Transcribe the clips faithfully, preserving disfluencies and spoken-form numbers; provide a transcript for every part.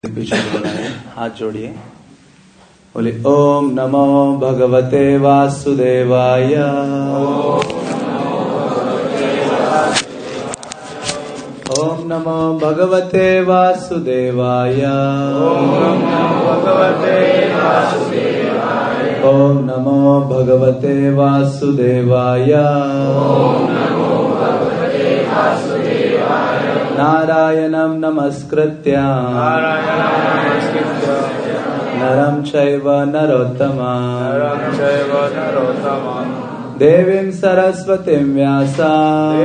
पीछे बनाए, हाथ जोड़िए, बोले ओम नमो भगवते वासुदेवाय। ओम नमो भगवते वासुदेवाय। ओम नमो भगवते वासुदेवाय। नारायणं नमस्कृत्य नरं चैव नरोत्तमं देवीं सरस्वतीं व्यासं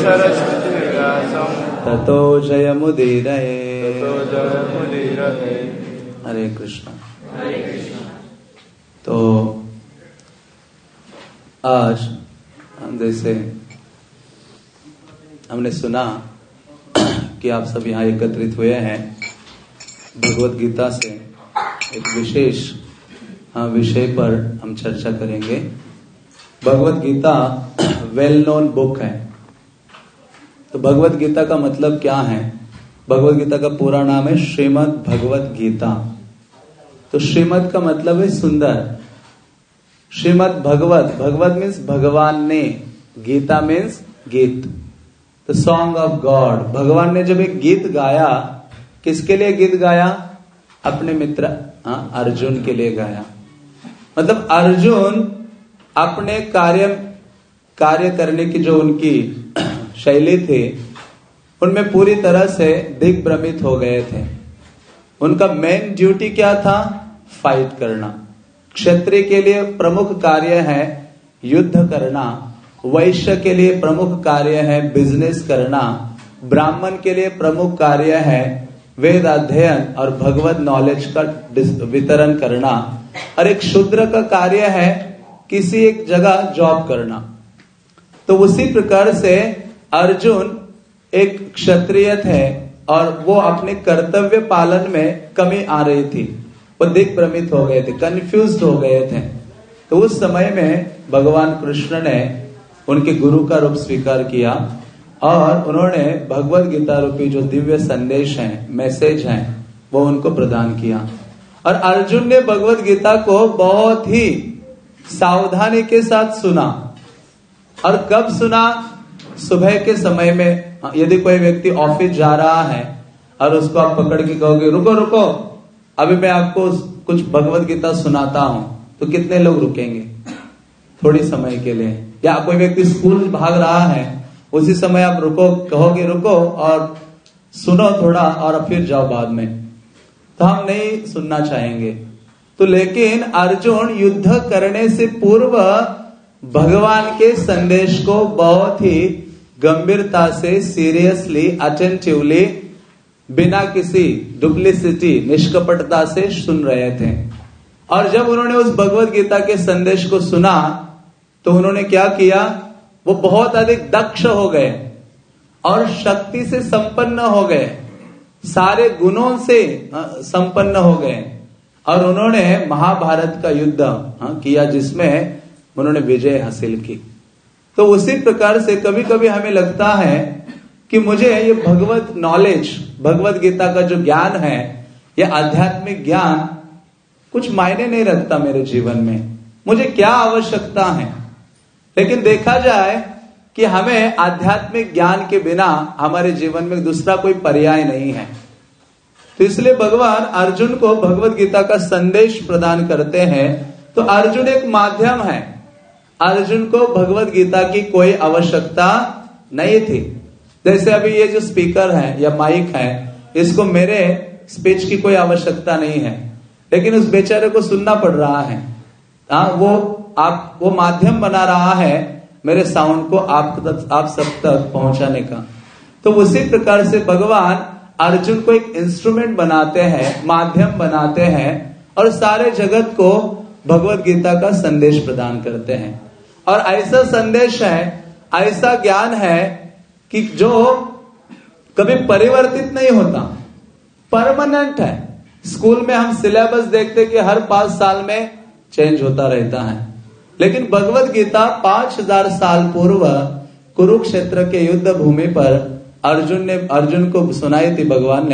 ततो जयमुदीरये। हरे कृष्ण। तो आज जैसे हमने सुना कि आप सब यहाँ एकत्रित हुए हैं, भगवत गीता से एक विशेष विषय पर हम चर्चा करेंगे। Bhagavad Gita well known book है। तो भगवत गीता का मतलब क्या है? भगवत गीता का पूरा नाम है श्रीमद् भगवत गीता। तो श्रीमद् का मतलब है सुंदर। श्रीमद् भगवत, भगवत मीन्स भगवान ने, गीता मीन्स गीत, द सॉन्ग ऑफ गॉड। भगवान ने जब एक गीत गाया, किसके लिए गीत गाया? अपने मित्र हाँ अर्जुन के लिए गाया। मतलब अर्जुन अपने कार्य कार्य करने की जो उनकी शैली थी, उनमें पूरी तरह से दिग्भ्रमित हो गए थे। उनका मेन ड्यूटी क्या था? फाइट करना। क्षत्रिय के लिए प्रमुख कार्य है युद्ध करना, वैश्य के लिए प्रमुख कार्य है बिजनेस करना, ब्राह्मण के लिए प्रमुख कार्य है वेद अध्ययन और भगवत नॉलेज का वितरण करना, और एक शूद्र का कार्य है किसी एक जगह जॉब करना। तो उसी प्रकार से अर्जुन एक क्षत्रिय थे और वो अपने कर्तव्य पालन में कमी आ रही थी। वो दिग्भ्रमित हो गए थे, कंफ्यूज हो गए थे। तो उस समय में भगवान कृष्ण ने उनके गुरु का रूप स्वीकार किया और उन्होंने भगवत गीता रूपी जो दिव्य संदेश है, मैसेज है, वो उनको प्रदान किया। और अर्जुन ने भगवत गीता को बहुत ही सावधानी के साथ सुना। और कब सुना? सुबह के समय में। यदि कोई व्यक्ति ऑफिस जा रहा है और उसको आप पकड़ के कहोगे रुको रुको अभी मैं आपको कुछ भगवत गीता सुनाता हूं, तो कितने लोग रुकेंगे? थोड़ी समय के लिए। या कोई व्यक्ति स्कूल भाग रहा है, उसी समय आप रुको, कहोगे रुको और सुनो थोड़ा और फिर जाओ बाद में, तो हम नहीं सुनना चाहेंगे। तो लेकिन अर्जुन युद्ध करने से पूर्व भगवान के संदेश को बहुत ही गंभीरता से, सीरियसली, अटेंटिवली, बिना किसी डुप्लिसिटी, निष्कपटता से सुन रहे थे। और जब उन्होंने उस भगवत गीता के संदेश को सुना तो उन्होंने क्या किया? वो बहुत अधिक दक्ष हो गए और शक्ति से संपन्न हो गए, सारे गुणों से संपन्न हो गए। और उन्होंने महाभारत का युद्ध किया जिसमें उन्होंने विजय हासिल की। तो उसी प्रकार से कभी कभी हमें लगता है कि मुझे ये भगवत नॉलेज, भगवत गीता का जो ज्ञान है, यह आध्यात्मिक ज्ञान कुछ मायने नहीं रखता मेरे जीवन में, मुझे क्या आवश्यकता है। लेकिन देखा जाए कि हमें आध्यात्मिक ज्ञान के बिना हमारे जीवन में दूसरा कोई पर्याय नहीं है। तो इसलिए भगवान अर्जुन को भगवत गीता का संदेश प्रदान करते हैं। तो अर्जुन एक माध्यम है। अर्जुन को भगवत गीता की कोई आवश्यकता नहीं थी। जैसे अभी ये जो स्पीकर है या माइक है, इसको मेरे स्पीच की कोई आवश्यकता नहीं है, लेकिन उस बेचारे को सुनना पड़ रहा है। हाँ, वो आप वो माध्यम बना रहा है मेरे साउंड को आप तक, आप सब तक पहुंचाने का। तो उसी प्रकार से भगवान अर्जुन को एक इंस्ट्रूमेंट बनाते हैं, माध्यम बनाते हैं और सारे जगत को भगवत गीता का संदेश प्रदान करते हैं। और ऐसा संदेश है, ऐसा ज्ञान है कि जो कभी परिवर्तित नहीं होता, परमानेंट है। स्कूल में हम सिलेबस देखते कि हर पांच साल में चेंज होता रहता है, लेकिन भगवत गीता पांच हजार साल पूर्व कुरुक्षेत्र के युद्ध भूमि पर अर्जुन ने अर्जुन को सुनाई थी भगवान ने,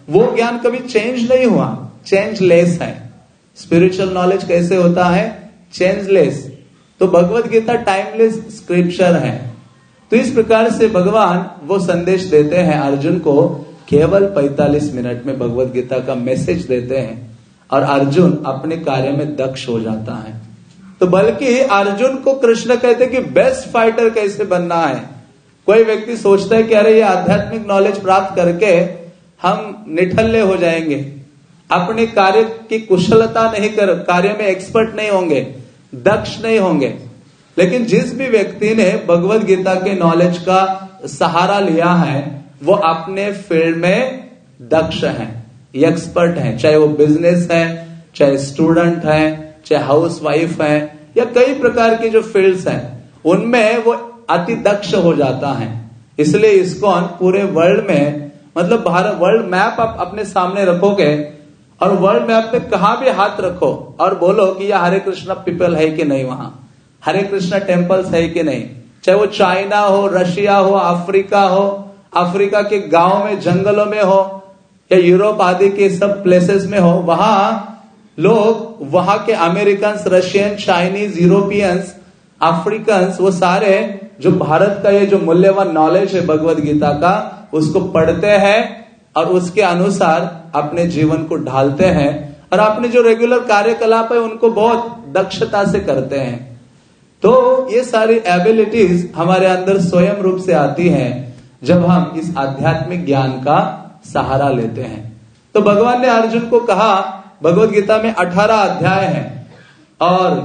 वो ज्ञान कभी चेंज नहीं हुआ, चेंजलेस है। स्पिरिचुअल नॉलेज कैसे होता है? चेंजलेस। तो भगवत गीता टाइमलेस स्क्रिप्चर है। तो इस प्रकार से भगवान वो संदेश देते हैं अर्जुन को, केवल पैंतालीस मिनट में भगवत गीता का मैसेज देते हैं और अर्जुन अपने कार्य में दक्ष हो जाता है। तो बल्कि अर्जुन को कृष्ण कहते कि बेस्ट फाइटर कैसे बनना है। कोई व्यक्ति सोचता है कि अरे ये आध्यात्मिक नॉलेज प्राप्त करके हम निठल्ले हो जाएंगे, अपने कार्य की कुशलता नहीं कर, कार्य में एक्सपर्ट नहीं होंगे, दक्ष नहीं होंगे। लेकिन जिस भी व्यक्ति ने भगवत गीता के नॉलेज का सहारा लिया है वो अपने फील्ड में दक्ष है, एक्सपर्ट है। चाहे वो बिजनेस है, चाहे स्टूडेंट है, चाहे हाउस वाइफ है, या कई प्रकार की जो फील्ड्स हैं उनमें वो अति दक्ष हो जाता है। इसलिए इस्कॉन पूरे वर्ल्ड में, मतलब भारत वर्ल्ड मैप आप अपने सामने रखोगे और वर्ल्ड मैप पे कहां भी हाथ रखो और बोलो कि यह हरे कृष्णा पीपल है कि नहीं, वहां हरे कृष्णा टेम्पल्स है कि नहीं, चाहे वो चाइना हो, रशिया हो, अफ्रीका हो, अफ्रीका के गांव में, जंगलों में हो, या यूरोप आदि के सब प्लेसेस में हो, वहां लोग, वहां के American, Russian, Chinese, Europeans, Africans, वो सारे जो भारत का ये जो मूल्यवान नॉलेज है भगवत गीता का, उसको पढ़ते हैं और उसके अनुसार अपने जीवन को ढालते हैं और अपने जो रेगुलर कार्यकलाप है उनको बहुत दक्षता से करते हैं। तो ये सारी एबिलिटीज हमारे अंदर स्वयं रूप से आती हैं जब हम इस आध्यात्मिक ज्ञान का सहारा लेते हैं। तो भगवान ने अर्जुन को कहा, भगवत गीता में अठारह अध्याय हैं और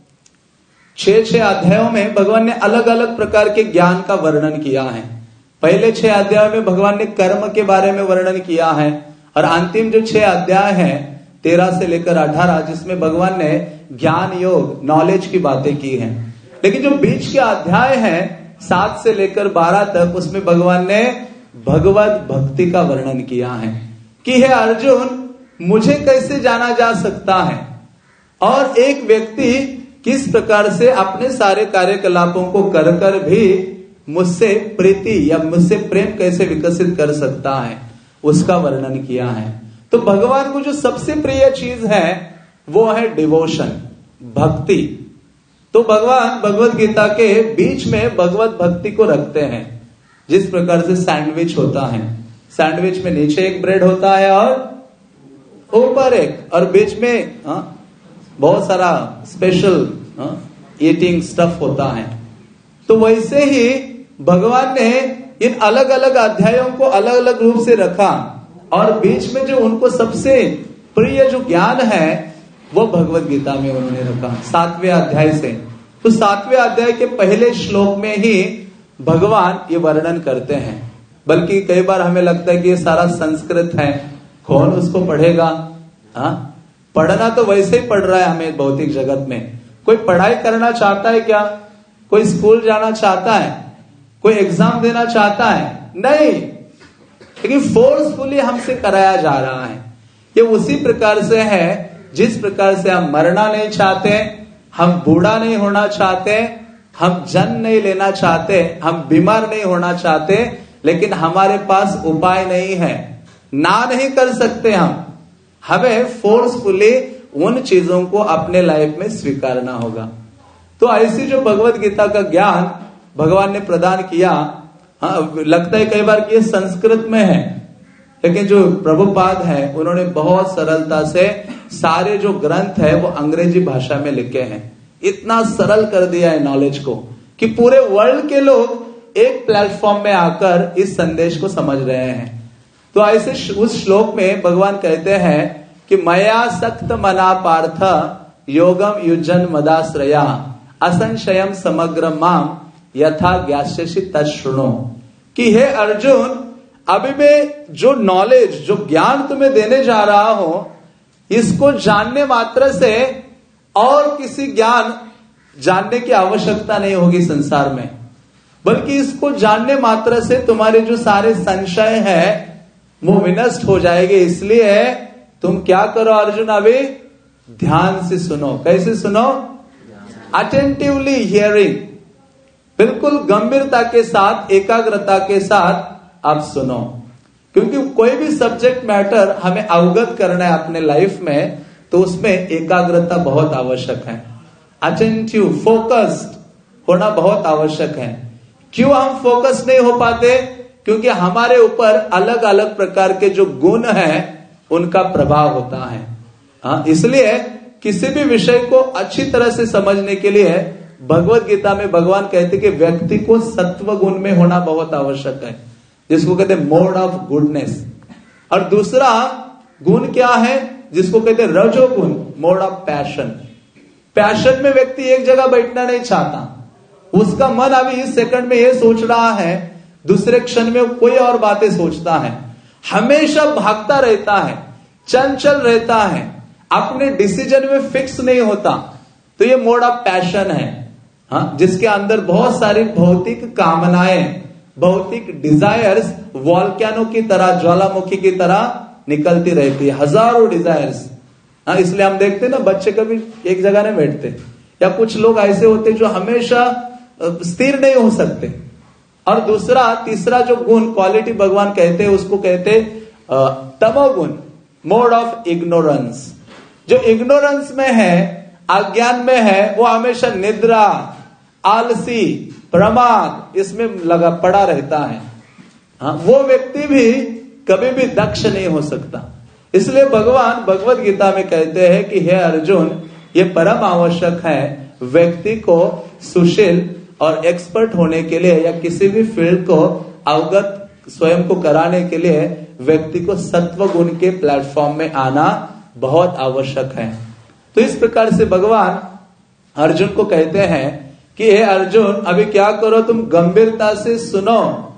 छह छह अध्यायों में भगवान ने अलग अलग प्रकार के ज्ञान का वर्णन किया है। पहले छह अध्याय में भगवान ने कर्म के बारे में वर्णन किया है और अंतिम जो छह अध्याय हैं तेरह से लेकर अठारह, जिसमें भगवान ने ज्ञान योग नॉलेज की बातें की हैं। लेकिन जो बीच के अध्याय हैं सात से लेकर बारह तक, उसमें भगवान ने भगवत भक्ति का वर्णन किया है कि हे अर्जुन, मुझे कैसे जाना जा सकता है और एक व्यक्ति किस प्रकार से अपने सारे कार्यकलापों को कर कर भी मुझसे प्रीति या मुझसे प्रेम कैसे विकसित कर सकता है, उसका वर्णन किया है। तो भगवान को जो सबसे प्रिय चीज है वो है डिवोशन, भक्ति। तो भगवान भगवत गीता के बीच में भगवत भक्ति को रखते हैं, जिस प्रकार से सैंडविच होता है। सैंडविच में नीचे एक ब्रेड होता है और ऊपर एक, और बीच में हा? बहुत सारा स्पेशल ईटिंग स्टफ होता है। तो वैसे ही भगवान ने इन अलग अलग अध्यायों को अलग अलग रूप से रखा और बीच में जो उनको सबसे प्रिय जो ज्ञान है वो भगवत गीता में उन्होंने रखा सातवें अध्याय से। तो सातवें अध्याय के पहले श्लोक में ही भगवान ये वर्णन करते हैं। बल्कि कई बार हमें लगता है कि ये सारा संस्कृत है, कौन उसको पढ़ेगा। हाँ, पढ़ना तो वैसे ही पढ़ रहा है हमें भौतिक जगत में। कोई पढ़ाई करना चाहता है क्या? कोई स्कूल जाना चाहता है? कोई एग्जाम देना चाहता है? नहीं, लेकिन फोर्सफुली हमसे कराया जा रहा है। ये उसी प्रकार से है जिस प्रकार से हम मरना नहीं चाहते, हम बूढ़ा नहीं होना चाहते, हम जन्म नहीं लेना चाहते, हम बीमार नहीं होना चाहते, लेकिन हमारे पास उपाय नहीं है, ना नहीं कर सकते हम। हमें फोर्सफुली उन चीजों को अपने लाइफ में स्वीकारना होगा। तो ऐसी जो भगवत गीता का ज्ञान भगवान ने प्रदान किया, हाँ, लगता है कई बार कि ये संस्कृत में है, लेकिन जो प्रभुपाद है उन्होंने बहुत सरलता से सारे जो ग्रंथ है वो अंग्रेजी भाषा में लिखे हैं। इतना सरल कर दिया है नॉलेज को कि पूरे वर्ल्ड के लोग एक प्लेटफॉर्म में आकर इस संदेश को समझ रहे हैं। तो ऐसे उस श्लोक में भगवान कहते हैं कि मया सक्त मना पार्थ योगम युजन मदाश्रया असंशयम समग्र माम यथा ज्ञास्यसि तच्छृणु। कि हे अर्जुन, अभी मैं जो नॉलेज, जो ज्ञान तुम्हें देने जा रहा हूं, इसको जानने मात्र से और किसी ज्ञान जानने की आवश्यकता नहीं होगी संसार में, बल्कि इसको जानने मात्र से तुम्हारे जो सारे संशय है वो विनष्ट हो जाएंगे। इसलिए तुम क्या करो अर्जुन, अभी ध्यान से सुनो। कैसे सुनो? अटेंटिवली हियरिंग, बिल्कुल गंभीरता के साथ, एकाग्रता के साथ आप सुनो। क्योंकि कोई भी सब्जेक्ट मैटर हमें अवगत करना है अपने लाइफ में, तो उसमें एकाग्रता बहुत आवश्यक है, अटेंटिव फोकस्ड होना बहुत आवश्यक है। क्यों हम फोकस नहीं हो पाते? क्योंकि हमारे ऊपर अलग अलग प्रकार के जो गुण हैं उनका प्रभाव होता है। हाँ, इसलिए किसी भी विषय को अच्छी तरह से समझने के लिए भगवत गीता में भगवान कहते कि व्यक्ति को सत्व गुण में होना बहुत आवश्यक है, जिसको कहते हैं मोड ऑफ गुडनेस। और दूसरा गुण क्या है? जिसको कहते हैं रजोगुण, मोड ऑफ पैशन। पैशन में व्यक्ति एक जगह बैठना नहीं चाहता, उसका मन अभी इस सेकंड में ये सोच रहा है, दूसरे क्षण में कोई और बातें सोचता है, हमेशा भागता रहता है, चंचल रहता है, अपने डिसीजन में फिक्स नहीं होता। तो ये मोड ऑफ पैशन है। हाँ, जिसके अंदर बहुत सारी भौतिक कामनाएं, भौतिक डिजायर्स वॉल्केनो की तरह, ज्वालामुखी की तरह निकलती रहती है, हजारों डिजायर्स। हाँ, इसलिए हम देखते हैं ना, बच्चे कभी एक जगह नहीं बैठते, या कुछ लोग ऐसे होते जो हमेशा स्थिर नहीं हो सकते। और दूसरा तीसरा जो गुण क्वालिटी भगवान कहते हैं उसको कहते तमोगुण, मोड ऑफ इग्नोरेंस। जो इग्नोरेंस में है, अज्ञान में है, वो हमेशा निद्रा, आलसी, प्रमाद इसमें लगा पड़ा रहता है। हाँ, वो व्यक्ति भी कभी भी दक्ष नहीं हो सकता। इसलिए भगवान भगवत गीता में कहते हैं कि हे अर्जुन, ये परम आवश्यक है व्यक्ति को सुशील और एक्सपर्ट होने के लिए, या किसी भी फील्ड को अवगत स्वयं को कराने के लिए व्यक्ति को सत्व गुण के प्लेटफॉर्म में आना बहुत आवश्यक है। तो इस प्रकार से भगवान अर्जुन को कहते हैं कि हे अर्जुन, अभी क्या करो, तुम गंभीरता से सुनो।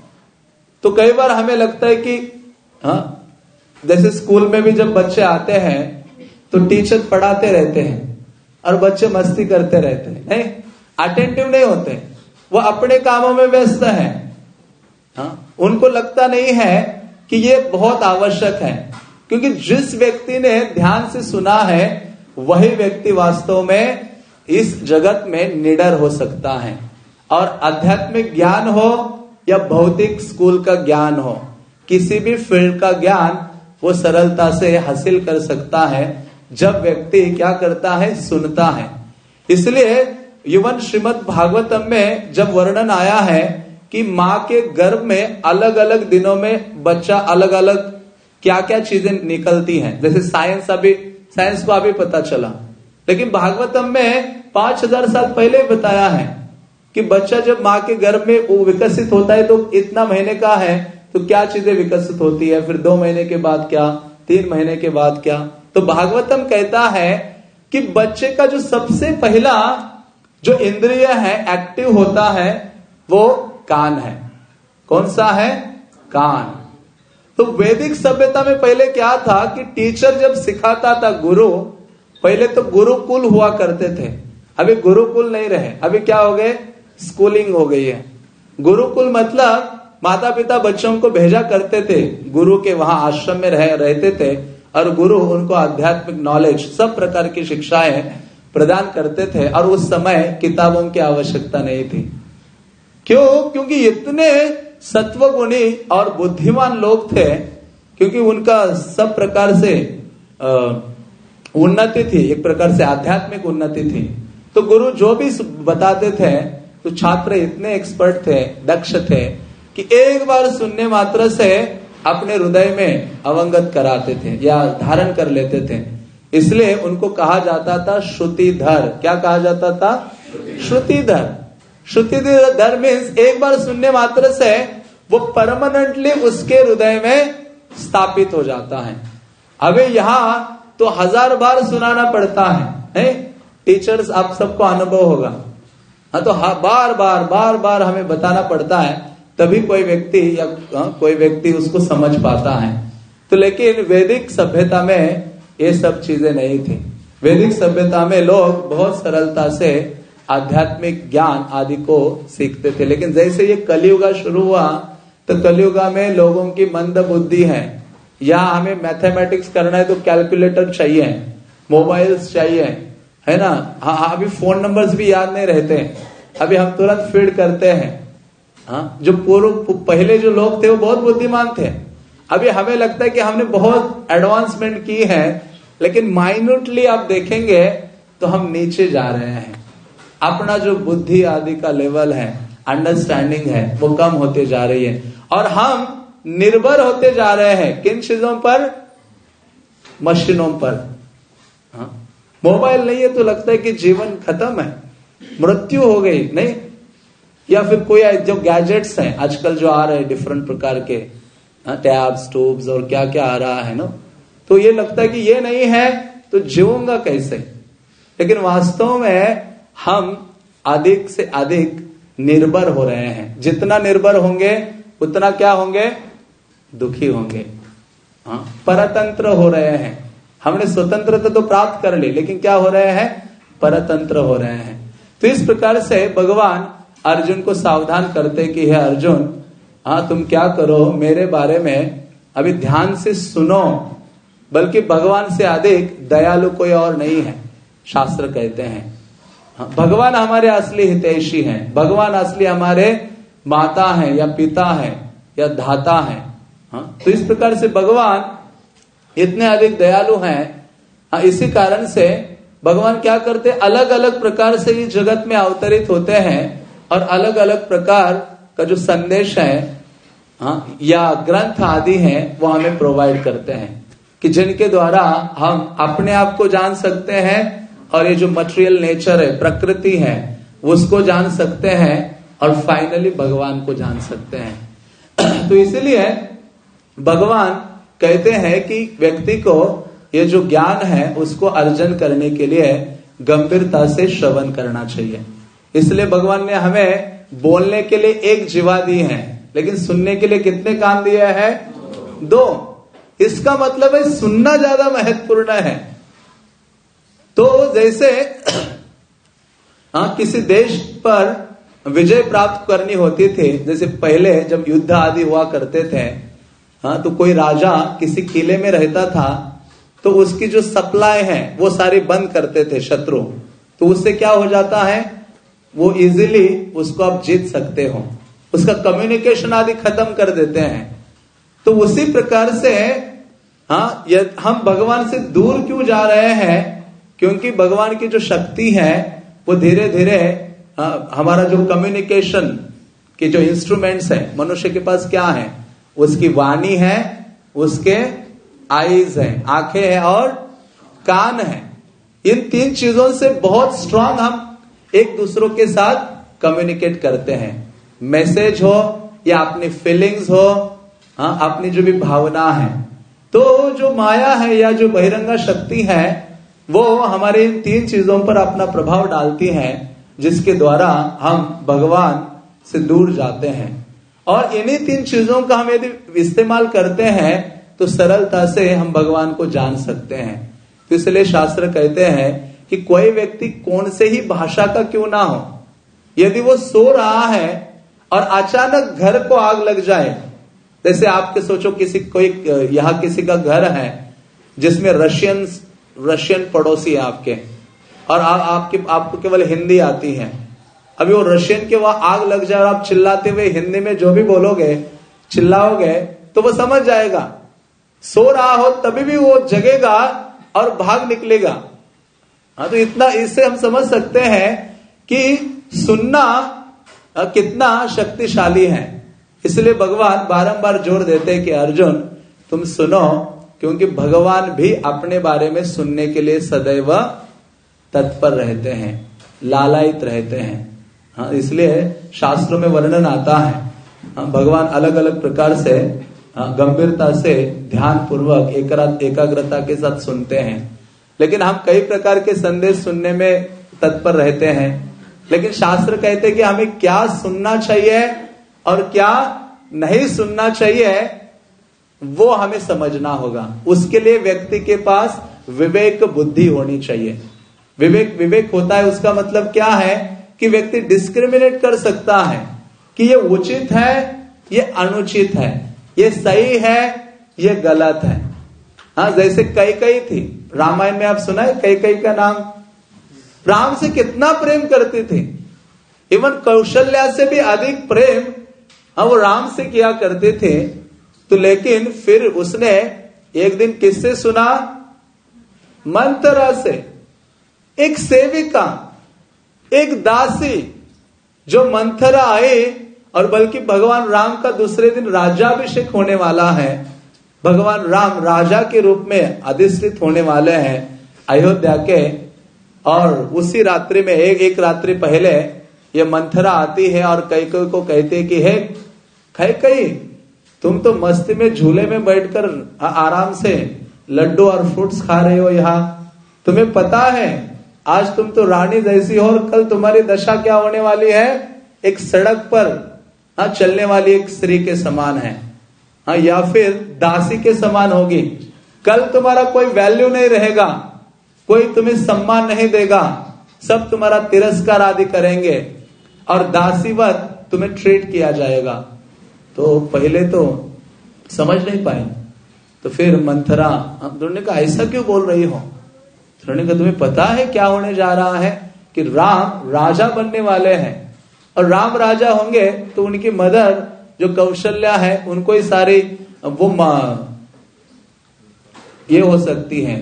तो कई बार हमें लगता है कि हाँ, जैसे स्कूल में भी जब बच्चे आते हैं तो टीचर पढ़ाते रहते हैं और बच्चे मस्ती करते रहते हैं, नहीं अटेंटिव नहीं होते, वो अपने कामों में व्यस्त है। हाँ, उनको लगता नहीं है कि ये बहुत आवश्यक है, क्योंकि जिस व्यक्ति ने ध्यान से सुना है वही व्यक्ति वास्तव में इस जगत में निडर हो सकता है। और आध्यात्मिक ज्ञान हो या भौतिक स्कूल का ज्ञान हो, किसी भी फील्ड का ज्ञान वो सरलता से हासिल कर सकता है जब व्यक्ति क्या करता है, सुनता है। इसलिए इवन श्रीमद् भागवतम में जब वर्णन आया है कि माँ के गर्भ में अलग अलग दिनों में बच्चा अलग अलग क्या क्या चीजें निकलती हैं, जैसे साइंस अभी साइंस को अभी पता चला, लेकिन भागवतम में पांच हजार साल पहले बताया है कि बच्चा जब माँ के गर्भ में वो विकसित होता है तो इतना महीने का है तो क्या चीजें विकसित होती है, फिर दो महीने के बाद क्या, तीन महीने के बाद क्या। तो भागवतम कहता है कि बच्चे का जो सबसे पहला जो इंद्रिय है एक्टिव होता है वो कान है। कौन सा है? कान। तो वैदिक सभ्यता में पहले क्या था कि टीचर जब सिखाता था, गुरु, पहले तो गुरुकुल हुआ करते थे, अभी गुरुकुल नहीं रहे, अभी क्या हो गए, स्कूलिंग हो गई है। गुरुकुल मतलब माता पिता बच्चों को भेजा करते थे, गुरु के वहां आश्रम में रह रहते थे और गुरु उनको आध्यात्मिक नॉलेज, सब प्रकार की शिक्षाएं प्रदान करते थे। और उस समय किताबों की आवश्यकता नहीं थी। क्यों? क्योंकि इतने सत्वगुणी और बुद्धिमान लोग थे, क्योंकि उनका सब प्रकार से उन्नति थी, एक प्रकार से आध्यात्मिक उन्नति थी। तो गुरु जो भी बताते थे तो छात्र इतने एक्सपर्ट थे, दक्ष थे कि एक बार सुनने मात्र से अपने हृदय में अवंगत कराते थे या धारण कर लेते थे। इसलिए उनको कहा जाता था श्रुतिधर। क्या कहा जाता था? श्रुतिधर। श्रुतिधर मीन्स एक बार सुनने मात्र से वो परमानेंटली उसके हृदय में स्थापित हो जाता है। अभी यहाँ तो हजार बार सुनाना पड़ता है, है? टीचर्स आप सबको अनुभव होगा। हाँ, तो बार बार बार बार हमें बताना पड़ता है, तभी कोई व्यक्ति या कोई व्यक्ति उसको समझ पाता है। तो लेकिन वैदिक सभ्यता में ये सब चीजें नहीं थी। वैदिक सभ्यता में लोग बहुत सरलता से आध्यात्मिक ज्ञान आदि को सीखते थे। लेकिन जैसे ये कलियुगा शुरू हुआ तो कलियुगा में लोगों की मंद बुद्धि है, या हमें मैथमेटिक्स करना है तो कैलकुलेटर चाहिए, मोबाइल्स चाहिए, है ना। हाँ, अभी फोन नंबर्स भी याद नहीं रहते, अभी हम तुरंत फीड करते हैं। हाँ, जो पूर्व पहले जो लोग थे वो बहुत बुद्धिमान थे, अभी हमें लगता है कि हमने बहुत एडवांसमेंट की है, लेकिन माइन्यूटली आप देखेंगे तो हम नीचे जा रहे हैं। अपना जो बुद्धि आदि का लेवल है, अंडरस्टैंडिंग है, वो कम होते जा रही है और हम निर्भर होते जा रहे हैं किन चीजों पर? मशीनों पर। हाँ? मोबाइल नहीं है तो लगता है कि जीवन खत्म है, मृत्यु हो गई, नहीं? या फिर कोई जो गैजेट्स हैं आजकल जो आ रहे हैं डिफरेंट प्रकार के, टैब्स, ट्यूब्स और क्या क्या आ रहा है ना, तो ये लगता है कि ये नहीं है तो जीऊंगा कैसे। लेकिन वास्तव में हम अधिक से अधिक निर्भर हो रहे हैं। जितना निर्भर होंगे उतना क्या होंगे? दुखी होंगे। हाँ, परतंत्र हो रहे हैं। हमने स्वतंत्रता तो प्राप्त कर ली, लेकिन क्या हो रहे हैं? परतंत्र हो रहे हैं। तो इस प्रकार से भगवान अर्जुन को सावधान करते कि हे अर्जुन, हाँ तुम क्या करो, मेरे बारे में अभी ध्यान से सुनो, बल्कि भगवान से अधिक दयालु कोई और नहीं है, शास्त्र कहते हैं। हाँ, भगवान हमारे असली हितैषी हैं, भगवान असली हमारे माता हैं या पिता हैं या धाता हैं। हाँ, तो इस प्रकार से भगवान इतने अधिक दयालु हैं। हाँ, इसी कारण से भगवान क्या करते, अलग अलग प्रकार से इस जगत में अवतरित होते हैं और अलग अलग प्रकार का जो संदेश है, हाँ, या ग्रंथ आदि हैं, वो हमें प्रोवाइड करते हैं कि जिनके द्वारा हम अपने आप को जान सकते हैं और ये जो मटेरियल नेचर है, प्रकृति है, उसको जान सकते हैं और फाइनली भगवान को जान सकते हैं। तो इसलिए भगवान कहते हैं कि व्यक्ति को ये जो ज्ञान है उसको अर्जन करने के लिए गंभीरता से श्रवण करना चाहिए। इसलिए भगवान ने हमें बोलने के लिए एक जीवा दी है, लेकिन सुनने के लिए कितने कान दिए हैं? दो। इसका मतलब है सुनना ज्यादा महत्वपूर्ण है। तो जैसे हाँ, किसी देश पर विजय प्राप्त करनी होती थी, जैसे पहले जब युद्ध आदि हुआ करते थे, हाँ, तो कोई राजा किसी किले में रहता था तो उसकी जो सप्लाई है वो सारी बंद करते थे शत्रु। तो उससे क्या हो जाता है, वो इजीली उसको आप जीत सकते हो, उसका कम्युनिकेशन आदि खत्म कर देते हैं। तो उसी प्रकार से हाँ, हम भगवान से दूर क्यों जा रहे हैं? क्योंकि भगवान की जो शक्ति है वो धीरे धीरे हमारा जो कम्युनिकेशन के जो इंस्ट्रूमेंट्स है, मनुष्य के पास क्या है? उसकी वाणी है, उसके आईज है, आंखें हैं और कान है। इन तीन चीजों से बहुत स्ट्रांग हम एक दूसरों के साथ कम्युनिकेट करते हैं। मैसेज हो या अपनी फीलिंग्स हो, हाँ, अपनी जो भी भावना है। तो जो माया है या जो बहिरंगा शक्ति है वो हमारे इन तीन चीजों पर अपना प्रभाव डालती है, जिसके द्वारा हम भगवान से दूर जाते हैं। और इन्हीं तीन चीजों का हम यदि इस्तेमाल करते हैं तो सरलता से हम भगवान को जान सकते हैं। तो इसलिए शास्त्र कहते हैं कि कोई व्यक्ति कौन से ही भाषा का क्यों ना हो, यदि वो सो रहा है और अचानक घर को आग लग जाए, जैसे आपके सोचो किसी कोई यहाँ किसी का घर है जिसमें रशियन रशियन पड़ोसी है आपके, और आ, आपके आपको केवल हिंदी आती है। अभी वो रशियन के वहां आग लग जाए और आप चिल्लाते हुए हिंदी में जो भी बोलोगे, चिल्लाओगे, तो वो समझ जाएगा। सो रहा हो तभी भी वो जगेगा और भाग निकलेगा। हाँ, तो इतना इससे हम समझ सकते हैं कि सुनना कितना शक्तिशाली है। इसलिए भगवान बारंबार जोर देते हैं कि अर्जुन तुम सुनो, क्योंकि भगवान भी अपने बारे में सुनने के लिए सदैव तत्पर रहते हैं, लालायित रहते हैं। हाँ, इसलिए शास्त्रों में वर्णन आता है, हाँ, भगवान अलग अलग प्रकार से गंभीरता से ध्यान पूर्वक एकाग्रता के साथ सुनते हैं। लेकिन हम कई प्रकार के संदेश सुनने में तत्पर रहते हैं, लेकिन शास्त्र कहते हैं कि हमें क्या सुनना चाहिए और क्या नहीं सुनना चाहिए वो हमें समझना होगा। उसके लिए व्यक्ति के पास विवेक बुद्धि होनी चाहिए। विवेक विवेक होता है, उसका मतलब क्या है कि व्यक्ति डिस्क्रिमिनेट कर सकता है कि ये उचित है, ये अनुचित है, ये सही है, ये गलत है। हाँ, जैसे कैकेयी थी, रामायण में आप सुना है कैकेयी का नाम? राम से कितना प्रेम करती थी, इवन कौशल्या से भी अधिक प्रेम हाँ वो राम से किया करते थे। तो लेकिन फिर उसने एक दिन किससे सुना? मंथरा से। एक सेविका, एक दासी जो मंथरा आई, और बल्कि भगवान राम का दूसरे दिन राज्याभिषेक होने वाला है, भगवान राम राजा के रूप में अधिष्ठित होने वाले हैं अयोध्या के, और उसी रात्रि में एक एक रात्रि पहले ये मंथरा आती है और कई कई को कहते हैं कि हे कैकेयी, तुम तो मस्ती में झूले में बैठकर आराम से लड्डू और फ्रूट्स खा रहे हो, यहाँ तुम्हें पता है आज तुम तो रानी जैसी हो, और कल तुम्हारी दशा क्या होने वाली है? एक सड़क पर हाँ चलने वाली एक स्त्री के समान है, हाँ, या फिर दासी के समान होगी। कल तुम्हारा कोई वैल्यू नहीं रहेगा, कोई तुम्हें सम्मान नहीं देगा, सब तुम्हारा तिरस्कार आदि करेंगे और दासीवत तुम्हें ट्रीट किया जाएगा। तो पहले तो समझ नहीं पाए, तो फिर मंथरा ने कहा ऐसा क्यों बोल रही हो? उन्होंने कहा तुम्हें पता है क्या होने जा रहा है कि राम राजा बनने वाले हैं, और राम राजा होंगे तो उनकी मदर जो कौशल्या है उनको ही सारी वो ये हो सकती है,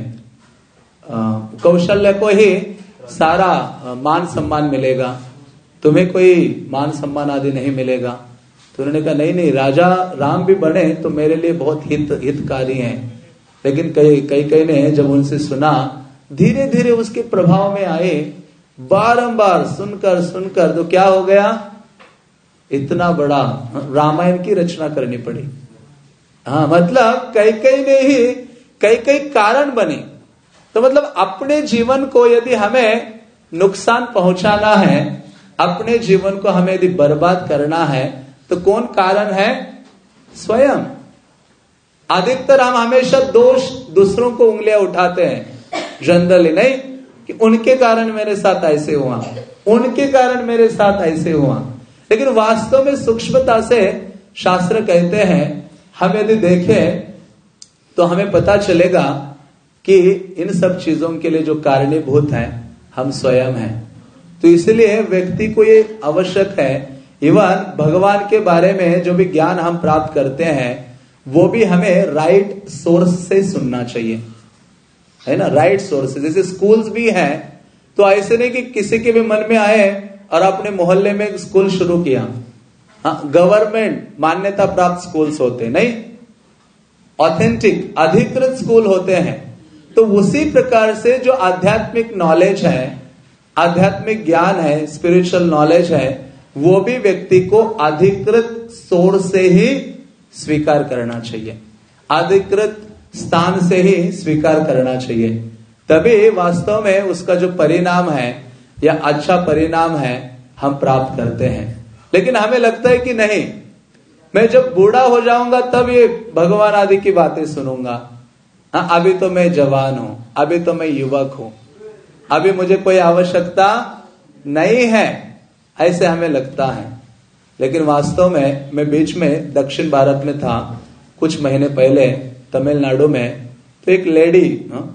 कौशल्या को ही सारा मान सम्मान मिलेगा, तुम्हें कोई मान सम्मान आदि नहीं मिलेगा। तो उन्होंने कहा नहीं नहीं, राजा राम भी बने तो मेरे लिए बहुत हित हितकारी हैं। लेकिन कई कई कई ने जब उनसे सुना, धीरे धीरे उसके प्रभाव में आए, बारंबार सुनकर सुनकर तो क्या हो गया, इतना बड़ा रामायण की रचना करनी पड़ी। हाँ, मतलब कई कई ने ही कई कई कारण बने। तो मतलब अपने जीवन को यदि हमें नुकसान पहुंचाना है, अपने जीवन को हमें यदि बर्बाद करना है, तो कौन कारण है? स्वयं। अधिकतर हम हमेशा दोष दूसरों को उंगलियां उठाते हैं, जनरली नहीं कि उनके कारण मेरे साथ ऐसे हुआ, उनके कारण मेरे साथ ऐसे हुआ। लेकिन वास्तव में सूक्ष्मता से शास्त्र कहते हैं, हम यदि देखें तो हमें पता चलेगा कि इन सब चीजों के लिए जो कारणीभूत हैं हम स्वयं हैं। तो इसलिए व्यक्ति को ये आवश्यक है, इवन भगवान के बारे में जो भी ज्ञान हम प्राप्त करते हैं वो भी हमें राइट सोर्स से सुनना चाहिए, है ना, राइट सोर्स। जैसे स्कूल्स भी हैं, तो ऐसे नहीं कि किसी के भी मन में आए और अपने मोहल्ले में एक स्कूल शुरू किया। हाँ, गवर्नमेंट मान्यता प्राप्त स्कूल्स होते नहीं, ऑथेंटिक अधिकृत स्कूल होते हैं। तो उसी प्रकार से जो आध्यात्मिक नॉलेज है, आध्यात्मिक ज्ञान है, स्पिरिचुअल नॉलेज है, वो भी व्यक्ति को अधिकृत सोर्स से ही स्वीकार करना चाहिए, अधिकृत स्थान से ही स्वीकार करना चाहिए। तभी वास्तव में उसका जो परिणाम है या अच्छा परिणाम है हम प्राप्त करते हैं। लेकिन हमें लगता है कि नहीं, मैं जब बूढ़ा हो जाऊंगा तब ये भगवान आदि की बातें सुनूंगा। हाँ, अभी तो मैं जवान हूं, अभी तो मैं युवक हूं, अभी मुझे कोई आवश्यकता नहीं है, ऐसे हमें लगता है। लेकिन वास्तव में मैं बीच में दक्षिण भारत में था कुछ महीने पहले, तमिलनाडु में, तो एक लेडी,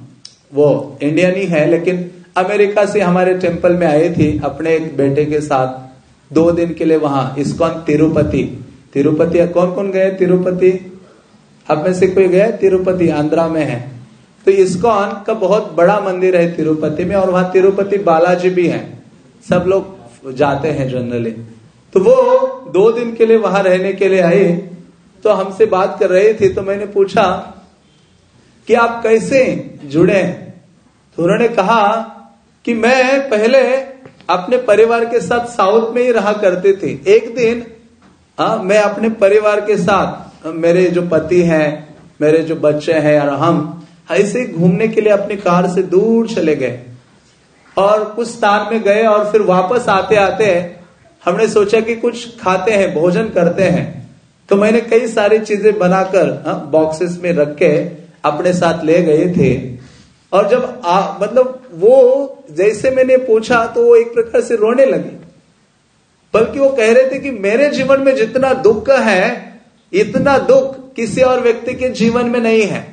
वो इंडियन ही है लेकिन अमेरिका से हमारे टेम्पल में आई थी अपने एक बेटे के साथ, दो दिन के लिए वहां इस्कॉन तिरुपति। तिरुपति कौन कौन गए तिरुपति? आप में से कोई गया तिरुपति? आंध्रा में है। तो इस्कॉन का बहुत बड़ा मंदिर है तिरुपति में, और वहां तिरुपति बालाजी भी है, सब लोग जाते हैं जनरली। तो वो दो दिन के लिए वहां रहने के लिए आई, तो हमसे बात कर रही थी। तो मैंने पूछा कि आप कैसे जुड़े? तो उन्होंने कहा कि मैं पहले अपने परिवार के साथ साउथ में ही रहा करती थी। एक दिन हाँ, मैं अपने परिवार के साथ, मेरे जो पति हैं, मेरे जो बच्चे हैं और हम ऐसे घूमने के लिए अपनी कार से दूर चले गए और कुछ स्थान में गए, और फिर वापस आते आते हमने सोचा कि कुछ खाते हैं, भोजन करते हैं। तो मैंने कई सारी चीजें बनाकर बॉक्सेस में रख के अपने साथ ले गए थे। और जब आ, मतलब वो जैसे मैंने पूछा तो वो एक प्रकार से रोने लगी, बल्कि वो कह रहे थे कि मेरे जीवन में जितना दुख है, इतना दुख किसी और व्यक्ति के जीवन में नहीं है।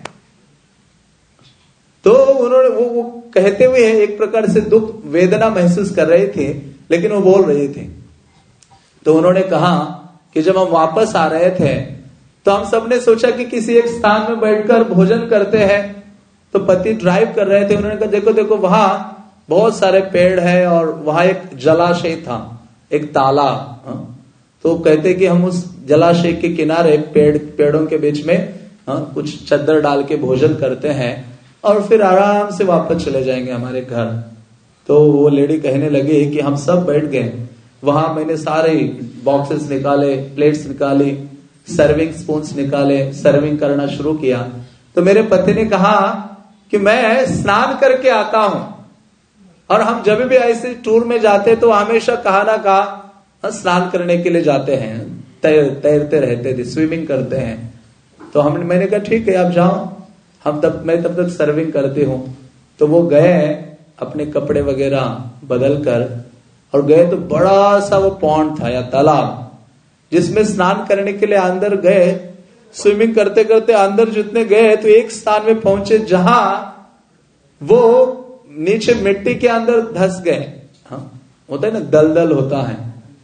तो उन्होंने वो, वो कहते हुए एक प्रकार से दुख वेदना महसूस कर रहे थे, लेकिन वो बोल रहे थे। तो उन्होंने कहा कि जब हम वापस आ रहे थे तो हम सबने सोचा कि किसी एक स्थान में बैठकर भोजन करते हैं। तो पति ड्राइव कर रहे थे, उन्होंने कहा देखो देखो वहां बहुत सारे पेड़ है और वहां एक जलाशय था, एक तालाब। तो कहते कि हम उस जलाशय के किनारे पेड़ पेड़ों के बीच में हाँ, कुछ चद्दर डाल के भोजन करते हैं और फिर आराम से वापस चले जाएंगे हमारे घर। तो वो लेडी कहने लगी कि हम सब बैठ गए वहां, मैंने सारे बॉक्सेस निकाले, प्लेट्स निकाली, सर्विंग स्पून्स निकाले, सर्विंग करना शुरू किया। तो मेरे पति ने कहा कि मैं स्नान करके आता हूं, और हम जब भी ऐसे टूर में जाते तो हमेशा कहा ना कहा स्नान करने के लिए जाते हैं, तैर तैरते रहते थे, स्विमिंग करते हैं। तो हमने मैंने कहा ठीक है आप जाओ, हम तब मैं तब तक सर्विंग करती हूँ। तो वो गए अपने कपड़े वगैरह बदल कर और गए, तो बड़ा सा वो पॉन्ड था या तालाब जिसमें स्नान करने के लिए अंदर गए। स्विमिंग करते करते अंदर जितने गए तो एक स्थान में पहुंचे जहां वो नीचे मिट्टी के अंदर धंस गए। हाँ, होता है ना, दलदल होता है।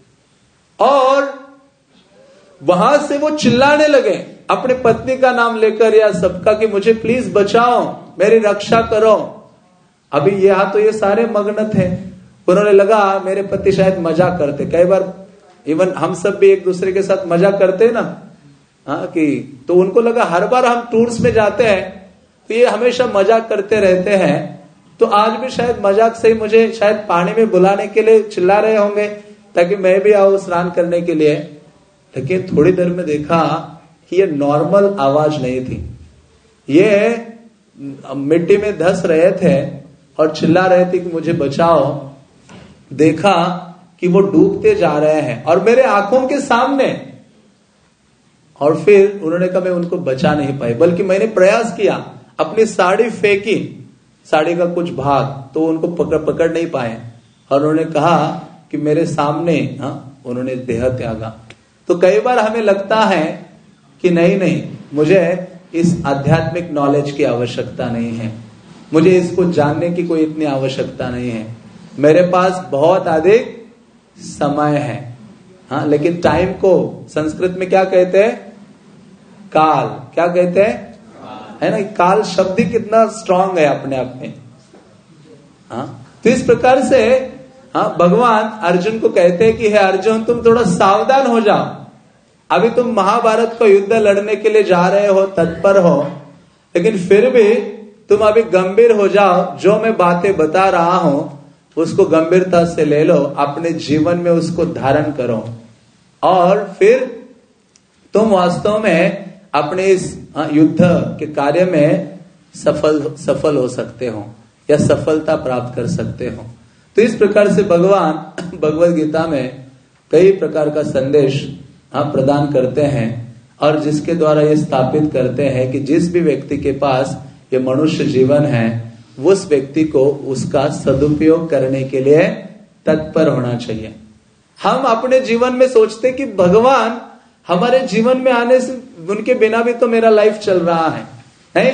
और वहां से वो चिल्लाने लगे अपने पत्नी का नाम लेकर या सबका कि मुझे प्लीज बचाओ, मेरी रक्षा करो। अभी यहां तो ये सारे मग्न थे, उन्होंने लगा मेरे पति शायद मजाक करते। कई बार इवन हम सब भी एक दूसरे के साथ मजाक करते हैं ना, हाँ कि तो उनको लगा हर बार हम टूर्स में जाते हैं तो ये हमेशा मजाक करते रहते हैं, तो आज भी शायद मजाक से ही मुझे शायद पानी में बुलाने के लिए चिल्ला रहे होंगे ताकि मैं भी आऊं स्नान करने के लिए। लेकिन थोड़ी देर में देखा कि ये नॉर्मल आवाज नहीं थी, ये मिट्टी में धंस रहे थे और चिल्ला रहे थे कि मुझे बचाओ। देखा कि वो डूबते जा रहे हैं और मेरे आंखों के सामने। और फिर उन्होंने कहा मैं उनको बचा नहीं पाई, बल्कि मैंने प्रयास किया, अपनी साड़ी फेंकी, साड़ी का कुछ भाग, तो उनको पकड़ पकड़ नहीं पाए। और उन्होंने कहा कि मेरे सामने हाँ उन्होंने देह त्यागा। तो कई बार हमें लगता है कि नहीं नहीं मुझे इस आध्यात्मिक नॉलेज की आवश्यकता नहीं है, मुझे इसको जानने की कोई इतनी आवश्यकता नहीं है, मेरे पास बहुत अधिक समय है। हाँ, लेकिन टाइम को संस्कृत में क्या कहते हैं? काल। क्या कहते हैं? है ना, काल शब्द ही कितना स्ट्रांग है अपने आप में। हाँ, तो इस प्रकार से हाँ भगवान अर्जुन को कहते हैं कि हे अर्जुन तुम थोड़ा सावधान हो जाओ, अभी तुम महाभारत को युद्ध लड़ने के लिए जा रहे हो, तत्पर हो, लेकिन फिर भी तुम अभी गंभीर हो जाओ। जो मैं बातें बता रहा हूं उसको गंभीरता से ले लो, अपने जीवन में उसको धारण करो, और फिर तुम वास्तव में अपने इस युद्ध के कार्य में सफल सफल हो सकते हो या सफलता प्राप्त कर सकते हो। तो इस प्रकार से भगवान भगवद गीता में कई प्रकार का संदेश हम प्रदान करते हैं, और जिसके द्वारा ये स्थापित करते हैं कि जिस भी व्यक्ति के पास ये मनुष्य जीवन है उस व्यक्ति को उसका सदुपयोग करने के लिए तत्पर होना चाहिए। हम अपने जीवन में सोचते कि भगवान हमारे जीवन में आने से उनके बिना भी तो मेरा लाइफ चल रहा है, नहीं?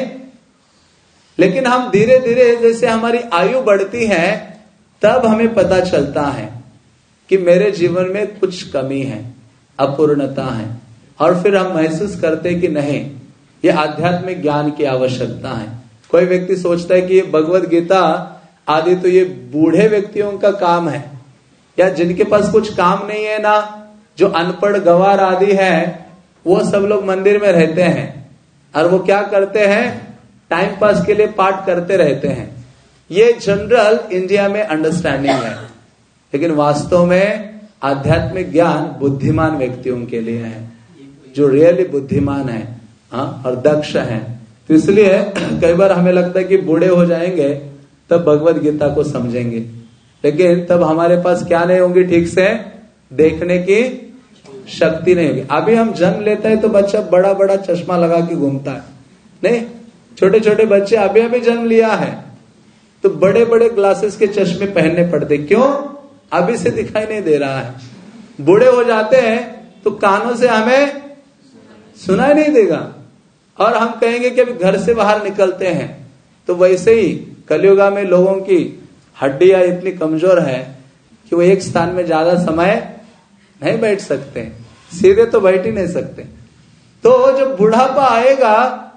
लेकिन हम धीरे धीरे जैसे हमारी आयु बढ़ती है तब हमें पता चलता है कि मेरे जीवन में कुछ कमी है, अपूर्णता है, और फिर हम महसूस करते कि नहीं, ये आध्यात्मिक ज्ञान की आवश्यकता है। कोई व्यक्ति सोचता है कि ये भगवद गीता आदि तो ये बूढ़े व्यक्तियों का काम है, या जिनके पास कुछ काम नहीं है ना, जो अनपढ़ गवार आदि है, वो सब लोग मंदिर में रहते हैं और वो क्या करते हैं, टाइम पास के लिए पाठ करते रहते हैं। ये जनरल इंडिया में अंडरस्टैंडिंग है, लेकिन वास्तव में आध्यात्मिक ज्ञान बुद्धिमान व्यक्तियों के लिए है, जो रियली बुद्धिमान है हाँ और दक्ष है। तो इसलिए कई बार हमें लगता है कि बूढ़े हो जाएंगे तब भगवद गीता को समझेंगे, लेकिन तब हमारे पास क्या नहीं होंगी, ठीक से देखने की शक्ति नहीं होगी। अभी हम जन्म लेते हैं तो बच्चा बड़ा बड़ा चश्मा लगा के घूमता है, नहीं? छोटे छोटे बच्चे अभी अभी जन्म लिया है तो बड़े बड़े ग्लासेस के चश्मे पहनने पड़ते, क्यों? अभी से दिखाई नहीं दे रहा है। बूढ़े हो जाते हैं तो कानों से हमें सुनाई नहीं देगा, और हम कहेंगे कि अभी घर से बाहर निकलते हैं। तो वैसे ही कलियुगा में लोगों की हड्डियां इतनी कमजोर है कि वो एक स्थान में ज्यादा समय नहीं बैठ सकते, सीधे तो बैठ ही नहीं सकते। तो जब बुढ़ापा आएगा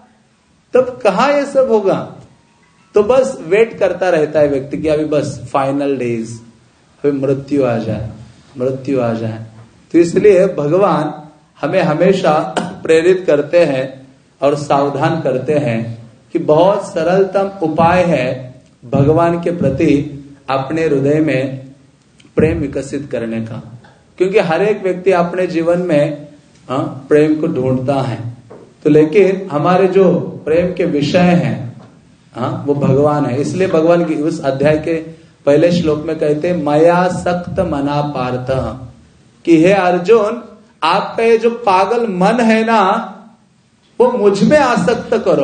तब कहां ये सब होगा? तो बस वेट करता रहता है व्यक्ति कि अभी बस फाइनल डेज, अभी मृत्यु आ जाए, मृत्यु आ जाए। तो इसलिए भगवान हमें हमेशा प्रेरित करते हैं और सावधान करते हैं कि बहुत सरलतम उपाय है भगवान के प्रति अपने हृदय में प्रेम विकसित करने का। क्योंकि हर एक व्यक्ति अपने जीवन में आ, प्रेम को ढूंढता है, तो लेकिन हमारे जो प्रेम के विषय हैं हाँ वो भगवान है। इसलिए भगवान की उस अध्याय के पहले श्लोक में कहते हैं मया सक्त मना पार्थ, कि हे अर्जुन आपका ये जो पागल मन है ना वो मुझ में आसक्त करो।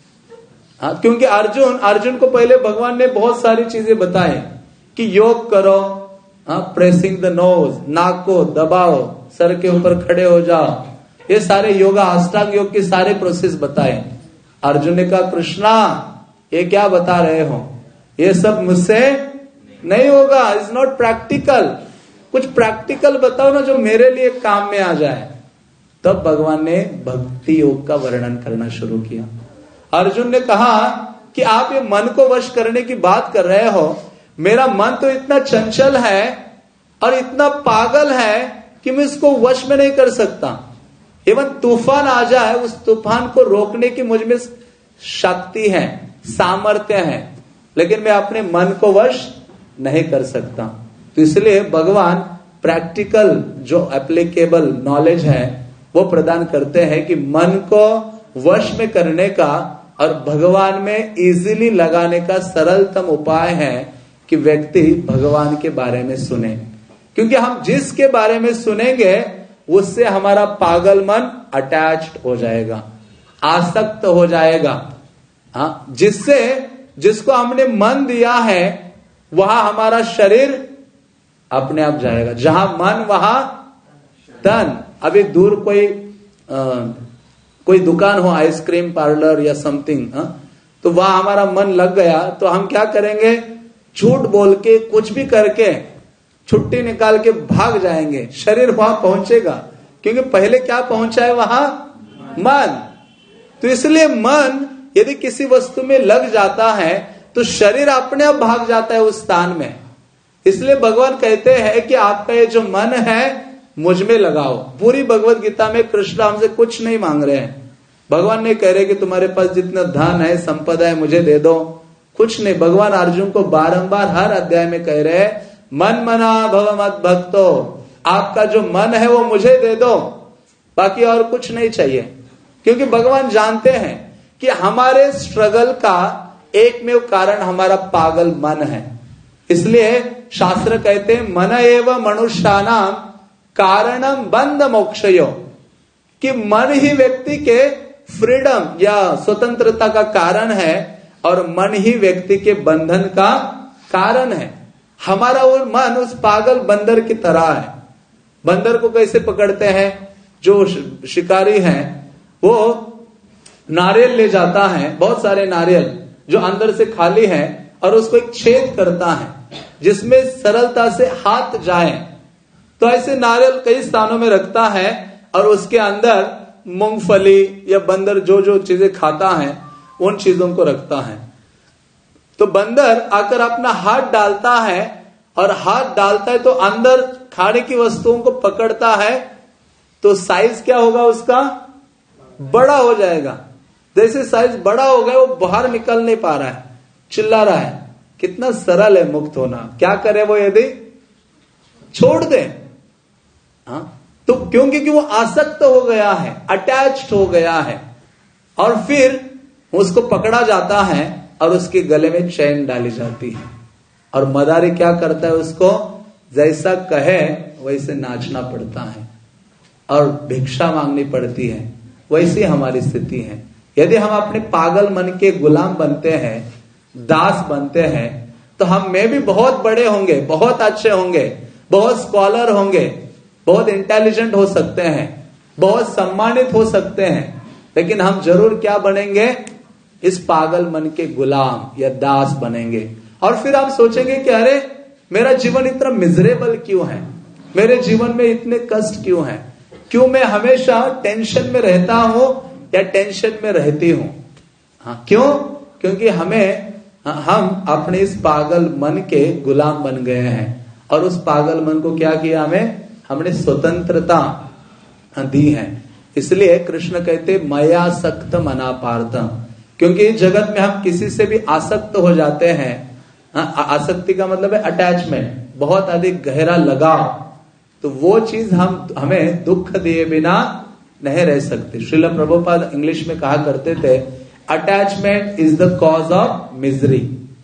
हाँ, क्योंकि अर्जुन अर्जुन को पहले भगवान ने बहुत सारी चीजें बताई कि योग करो, हाँ, प्रेसिंग द नोज, नाक को दबाओ, सर के ऊपर खड़े हो जाओ, ये सारे योगा अष्टांग योग के सारे प्रोसेस बताए। अर्जुन ने कहा कृष्णा ये क्या बता रहे हो, ये सब मुझसे नहीं होगा, इज नॉट प्रैक्टिकल, कुछ प्रैक्टिकल बताओ ना जो मेरे लिए काम में आ जाए। तब भगवान ने भक्ति योग का वर्णन करना शुरू किया। अर्जुन ने कहा कि आप ये मन को वश करने की बात कर रहे हो, मेरा मन तो इतना चंचल है और इतना पागल है कि मैं इसको वश में नहीं कर सकता। इवन तूफान आ जाए उस तूफान को रोकने की मुझ में शक्ति है, सामर्थ्य है, लेकिन मैं अपने मन को वश नहीं कर सकता। तो इसलिए भगवान प्रैक्टिकल जो एप्लीकेबल नॉलेज है वो प्रदान करते हैं कि मन को वश में करने का और भगवान में इजीली लगाने का सरलतम उपाय है कि व्यक्ति भगवान के बारे में सुने। क्योंकि हम जिसके बारे में सुनेंगे उससे हमारा पागल मन अटैच्ड हो जाएगा, आसक्त हो जाएगा। हाँ, जिससे जिसको हमने मन दिया है वहां हमारा शरीर अपने आप जाएगा। जहां मन वहां तन। अभी दूर कोई आ, कोई दुकान हो, आइसक्रीम पार्लर या समथिंग, तो वहां हमारा मन लग गया तो हम क्या करेंगे, झूठ बोल के कुछ भी करके छुट्टी निकाल के भाग जाएंगे। शरीर वहां पहुंचेगा क्योंकि पहले क्या पहुंचा है वहां मन। तो इसलिए मन यदि किसी वस्तु में लग जाता है तो शरीर अपने आप भाग जाता है उस स्थान में। इसलिए भगवान कहते हैं कि आपका ये जो मन है मुझ में लगाओ। पूरी भगवत गीता में कृष्ण हमसे कुछ नहीं मांग रहे हैं। भगवान नहीं कह रहे कि तुम्हारे पास जितना धन है, संपदा है, मुझे दे दो, कुछ नहीं। भगवान अर्जुन को बारंबार हर अध्याय में कह रहे हैं मन मना भव मत भक्तो, आपका जो मन है वो मुझे दे दो, बाकी और कुछ नहीं चाहिए। क्योंकि भगवान जानते हैं कि हमारे स्ट्रगल का एकमेव कारण हमारा पागल मन है। इसलिए शास्त्र कहते हैं मन एव मनुष्यानाम कारणम बंध मोक्षयो, कि मन ही व्यक्ति के फ्रीडम या स्वतंत्रता का कारण है और मन ही व्यक्ति के बंधन का कारण है। हमारा वो मन उस पागल बंदर की तरह है। बंदर को कैसे पकड़ते हैं, जो शिकारी हैं वो नारियल ले जाता है, बहुत सारे नारियल जो अंदर से खाली है, और उसको एक छेद करता है जिसमें सरलता से हाथ जाए। तो ऐसे नारियल कई स्थानों में रखता है और उसके अंदर मूंगफली या बंदर जो जो चीजें खाता है उन चीजों को रखता है। तो बंदर आकर अपना हाथ डालता है और हाथ डालता है तो अंदर खाने की वस्तुओं को पकड़ता है, तो साइज क्या होगा उसका, बड़ा हो जाएगा। जैसे साइज बड़ा हो गया वो बाहर निकल नहीं पा रहा है, चिल्ला रहा है। कितना सरल है मुक्त होना। क्या करे वो यदि छोड़ दे, हाँ, तो क्योंकि कि वो आसक्त हो गया है, अटैच्ड हो गया है, और फिर उसको पकड़ा जाता है और उसके गले में चैन डाली जाती है। और मदारी क्या करता है, उसको जैसा कहे वैसे नाचना पड़ता है और भिक्षा मांगनी पड़ती है। वैसी हमारी स्थिति है। यदि हम अपने पागल मन के गुलाम बनते हैं, दास बनते हैं, तो हम में भी बहुत बड़े होंगे, बहुत अच्छे होंगे, बहुत स्कॉलर होंगे, बहुत इंटेलिजेंट हो सकते हैं, बहुत सम्मानित हो सकते हैं, लेकिन हम जरूर क्या बनेंगे, इस पागल मन के गुलाम या दास बनेंगे। और फिर हम सोचेंगे कि अरे मेरा जीवन इतना मिजरेबल क्यों है, मेरे जीवन में इतने कष्ट क्यों है, क्यों मैं हमेशा टेंशन में रहता हूं या टेंशन में रहती हूं? हाँ, क्यों? क्योंकि हमें हम अपने इस पागल मन के गुलाम बन गए हैं। और उस पागल मन को क्या किया? हमें हमने स्वतंत्रता दी है। इसलिए कृष्ण कहते मया सक्त मना पार्थ, क्योंकि जगत में हम किसी से भी आसक्त हो जाते हैं। आसक्ति का मतलब है अटैचमेंट, बहुत अधिक गहरा लगाव, तो वो चीज हम हमें दुख दिए बिना नहीं रह सकते। श्रील प्रभुपाद इंग्लिश में कहा करते थे, attachment is the cause of misery.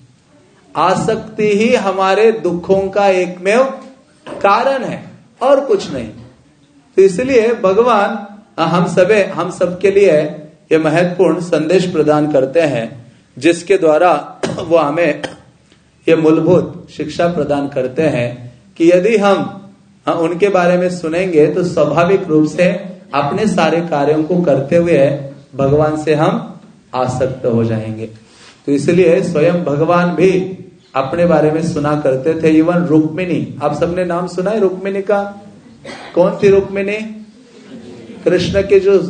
आसक्ति ही हमारे दुखों का एकमेव कारण है और कुछ नहीं। तो इसलिए भगवान हम सबे हम सबके लिए ये महत्वपूर्ण संदेश प्रदान करते हैं, जिसके द्वारा वो हमें ये मूलभूत शिक्षा प्रदान करते हैं कि यदि हम उनके बारे में सुनेंगे तो स्वाभाविक रूप से अपने सारे कार्यों को करते हुए भगवान से हम आसक्त हो जाएंगे। तो इसलिए स्वयं भगवान भी अपने बारे में सुना करते थे। इवन रुक्मिणी, आप सबने नाम सुना है रुक्मिणी का? कौन थी रुक्मिणी? कृष्ण के जो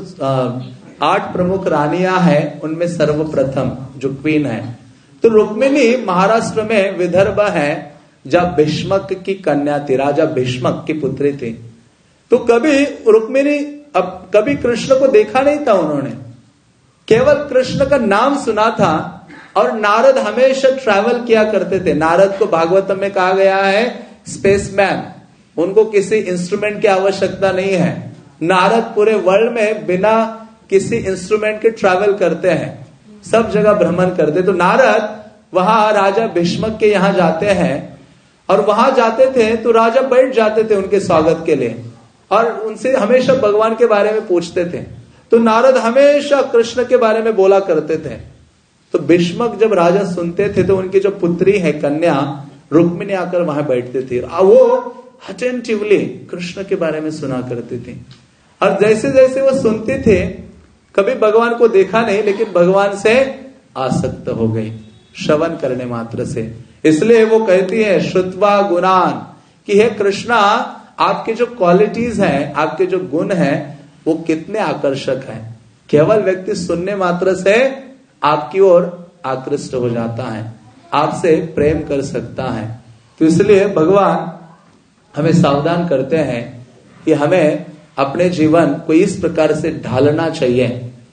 आठ प्रमुख रानियां हैं उनमें सर्वप्रथम जो क्वीन है। तो रुक्मिणी महाराष्ट्र में विदर्भ है, जब भीष्मक की कन्या थी, राजा भीष्मक की पुत्री थी। तो कभी रुक्मिणी अब कभी कृष्ण को देखा नहीं था उन्होंने, केवल कृष्ण का नाम सुना था। और नारद हमेशा ट्रैवल किया करते थे। नारद को भागवतम में कहा गया है स्पेसमैन, उनको किसी इंस्ट्रूमेंट की आवश्यकता नहीं है। नारद पूरे वर्ल्ड में बिना किसी इंस्ट्रूमेंट के ट्रैवल करते हैं, सब जगह भ्रमण करते। तो नारद वहां राजा भीष्मक के यहाँ जाते हैं और वहां जाते थे तो राजा बैठ जाते थे उनके स्वागत के लिए और उनसे हमेशा भगवान के बारे में पूछते थे। तो नारद हमेशा कृष्ण के बारे में बोला करते थे। तो भीष्मक जब राजा सुनते थे तो उनकी जो पुत्री है कन्या रुक्मिणी आकर वहां बैठते थे, वो अटेंटिवली कृष्ण के बारे में सुना करते थे। और जैसे जैसे वो सुनते थे, कभी भगवान को देखा नहीं लेकिन भगवान से आसक्त हो गई श्रवण करने मात्र से। इसलिए वो कहती है श्रुत्वा गुणान, कि हे कृष्णा आपके जो क्वालिटीज हैं, आपके जो गुण हैं वो कितने आकर्षक हैं। केवल व्यक्ति सुनने मात्र से आपकी ओर आकृष्ट हो जाता है, आपसे प्रेम कर सकता है। तो इसलिए भगवान हमें सावधान करते हैं कि हमें अपने जीवन को इस प्रकार से ढालना चाहिए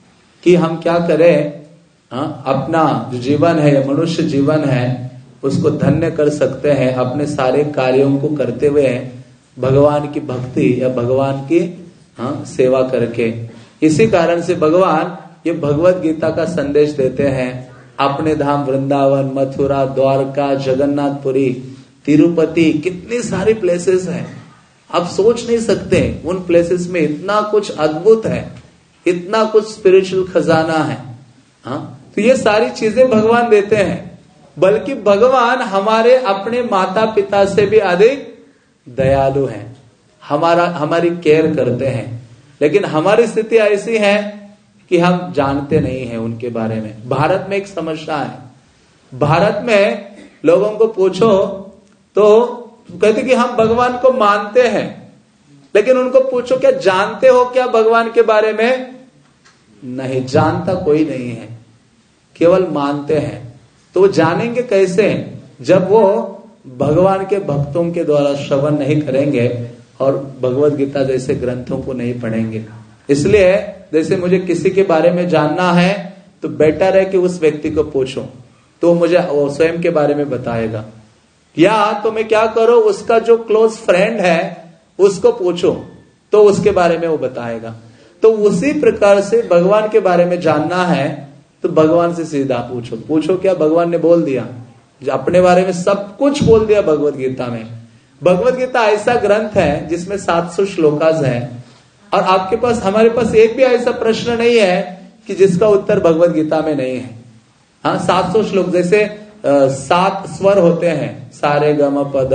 कि हम क्या करें, हाँ, अपना जो जीवन है, मनुष्य जीवन है, उसको धन्य कर सकते हैं अपने सारे कार्यों को करते हुए भगवान की भक्ति या भगवान की हाँ सेवा करके। इसी कारण से भगवान ये भगवत गीता का संदेश देते हैं। अपने धाम वृंदावन, मथुरा, द्वारका, जगन्नाथपुरी, तिरुपति, कितनी सारी प्लेसेस हैं, आप सोच नहीं सकते। उन प्लेसेस में इतना कुछ अद्भुत है, इतना कुछ स्पिरिचुअल खजाना है। हाँ, तो ये सारी चीजें भगवान देते हैं। बल्कि भगवान हमारे अपने माता पिता से भी अधिक दयालु हैं, हमारा हमारी केयर करते हैं। लेकिन हमारी स्थिति ऐसी है कि हम जानते नहीं हैं उनके बारे में। भारत में एक समस्या है, भारत में लोगों को पूछो तो कहते कि हम भगवान को मानते हैं, लेकिन उनको पूछो क्या जानते हो क्या भगवान के बारे में? नहीं, जानता कोई नहीं है, केवल मानते हैं। तो वो जानेंगे कैसे जब वो भगवान के भक्तों के द्वारा श्रवण नहीं करेंगे और भगवत गीता जैसे ग्रंथों को नहीं पढ़ेंगे। इसलिए जैसे मुझे किसी के बारे में जानना है तो बेटर है कि उस व्यक्ति को पूछो, तो मुझे वो स्वयं के बारे में बताएगा। या तो मैं क्या करो, उसका जो क्लोज फ्रेंड है उसको पूछो तो उसके बारे में वो बताएगा। तो उसी प्रकार से भगवान के बारे में जानना है तो भगवान से सीधा पूछो। पूछो क्या भगवान ने बोल दिया, अपने बारे में सब कुछ बोल दिया भगवत गीता में। भगवत गीता ऐसा ग्रंथ है जिसमें सात सौ श्लोकास है और आपके पास, हमारे पास एक भी ऐसा प्रश्न नहीं है कि जिसका उत्तर भगवत गीता में नहीं है। हाँ, सात सौ श्लोक, जैसे आ, सात स्वर होते हैं, सारे गम पद,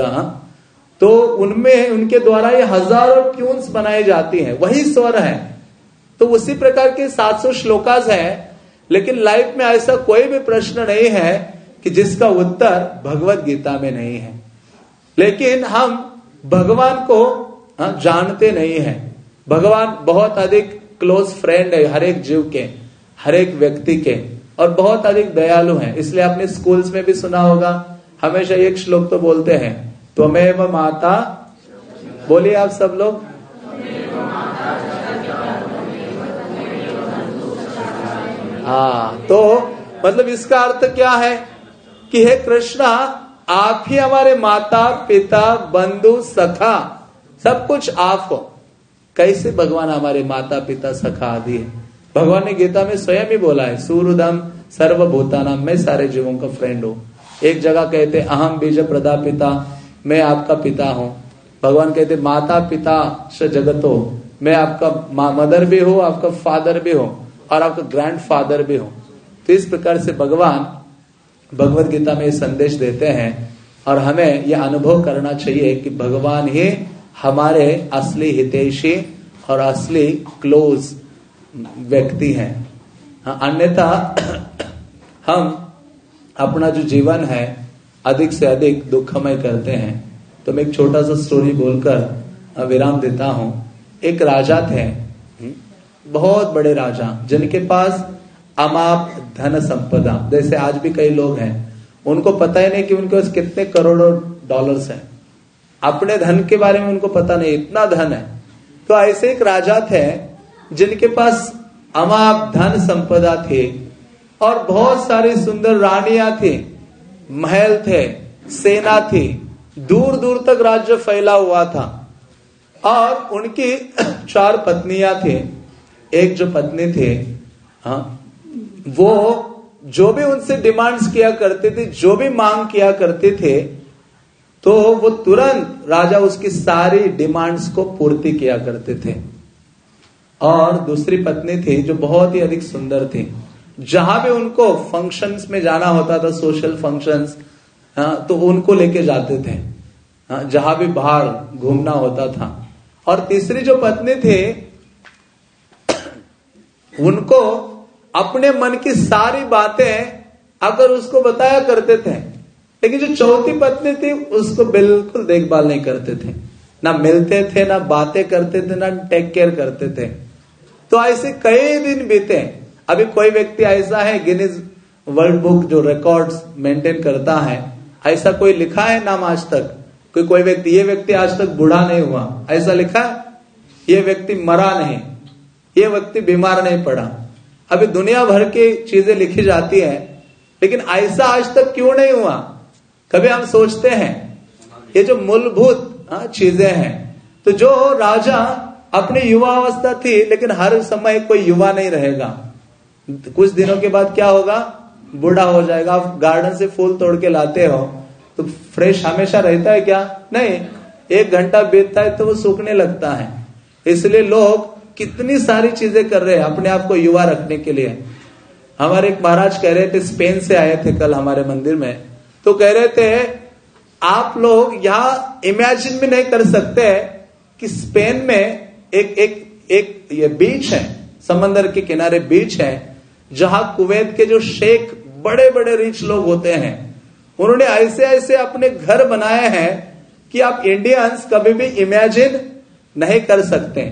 तो उनमें उनके द्वारा ये हजारों ट्यून्स बनाई जाती हैं, वही स्वर है। तो उसी प्रकार के सात सौ श्लोकास है, लेकिन लाइफ में ऐसा कोई भी प्रश्न नहीं है कि जिसका उत्तर भगवत गीता में नहीं है। लेकिन हम भगवान को हाँ, जानते नहीं हैं, भगवान बहुत अधिक क्लोज फ्रेंड है हर एक जीव के, हर एक व्यक्ति के, और बहुत अधिक दयालु हैं। इसलिए आपने स्कूल्स में भी सुना होगा, हमेशा एक श्लोक तो बोलते हैं, त्वमेव माता, बोलिए आप सब लोग, हाँ। तो मतलब इसका अर्थ क्या है कि हे कृष्णा, आप ही हमारे माता पिता बंधु सखा, सब कुछ आप हो। कैसे भगवान हमारे माता पिता सखा आदि है? भगवान ने गीता में स्वयं ही बोला है, सूर्यदम सर्वभूतानाम, मैं सारे जीवों का फ्रेंड हूँ। एक जगह कहते अहम बीज प्रदा पिता, मैं आपका पिता हूँ। भगवान कहते माता पिता स जगतो, मैं आपका मदर भी हूँ, आपका फादर भी हूँ, और आपका ग्रैंड फादर भी हूँ। तो इस प्रकार से भगवान भगवत गीता में संदेश देते हैं, और हमें यह अनुभव करना चाहिए कि भगवान ही हमारे असली हितैषी और असली क्लोज व्यक्ति हैं। अन्यथा हम अपना जो जीवन है अधिक से अधिक दुखमय करते हैं। तो मैं एक छोटा सा स्टोरी बोलकर विराम देता हूं। एक राजा थे, बहुत बड़े राजा, जिनके पास अमाप धन संपदा, जैसे आज भी कई लोग हैं, उनको पता ही नहीं कि उनके पास कितने करोड़ों डॉलर्स हैं, अपने धन के बारे में उनको पता नहीं, इतना धन है। तो ऐसे एक राजा थे जिनके पास अमाप धन संपदा थे, और बहुत सारी सुंदर रानियां थी, महल थे, सेना थी, दूर दूर तक राज्य फैला हुआ था। और उनकी चार पत्नियां थी। एक जो पत्नी थे, हाँ, वो जो भी उनसे डिमांड्स किया करते थे, जो भी मांग किया करते थे, तो वो तुरंत राजा उसकी सारी डिमांड्स को पूर्ति किया करते थे। और दूसरी पत्नी थी जो बहुत ही अधिक सुंदर थी, जहां भी उनको फंक्शंस में जाना होता था, सोशल फंक्शंस, तो उनको लेके जाते थे, जहां भी बाहर घूमना होता था। और तीसरी जो पत्नी थी, उनको अपने मन की सारी बातें अगर उसको बताया करते थे, लेकिन जो चौथी पत्नी थी उसको बिल्कुल देखभाल नहीं करते थे, ना मिलते थे, ना बातें करते थे, ना टेक केयर करते थे। तो ऐसे कई दिन बीते। अभी कोई व्यक्ति ऐसा है गिनीज वर्ल्ड बुक जो रिकॉर्ड्स मेंटेन करता है, ऐसा कोई लिखा है नाम आज तक? कोई कोई व्यक्ति, ये व्यक्ति आज तक बूढ़ा नहीं हुआ, ऐसा लिखा? ये व्यक्ति मरा नहीं, ये व्यक्ति बीमार नहीं पड़ा। अभी दुनिया भर की चीजें लिखी जाती है, लेकिन ऐसा आज तक क्यों नहीं हुआ? कभी हम सोचते हैं ये जो मूलभूत चीजें हैं। तो जो राजा अपनी युवा अवस्था थी, लेकिन हर समय कोई युवा नहीं रहेगा। कुछ दिनों के बाद क्या होगा? बूढ़ा हो जाएगा। आप गार्डन से फूल तोड़ के लाते हो तो फ्रेश हमेशा रहता है क्या? नहीं, एक घंटा बीतता है तो वो सूखने लगता है। इसलिए लोग कितनी सारी चीजें कर रहे हैं अपने आप को युवा रखने के लिए। हमारे एक महाराज कह रहे थे, स्पेन से आए थे कल हमारे मंदिर में, तो कह रहे थे आप लोग यहाँ इमेजिन भी नहीं कर सकते कि स्पेन में एक एक एक ये बीच है, समंदर के किनारे बीच है, जहां कुवैत के जो शेख बड़े बड़े रिच लोग होते हैं, उन्होंने ऐसे ऐसे अपने घर बनाए हैं कि आप इंडियंस कभी भी इमेजिन नहीं कर सकते।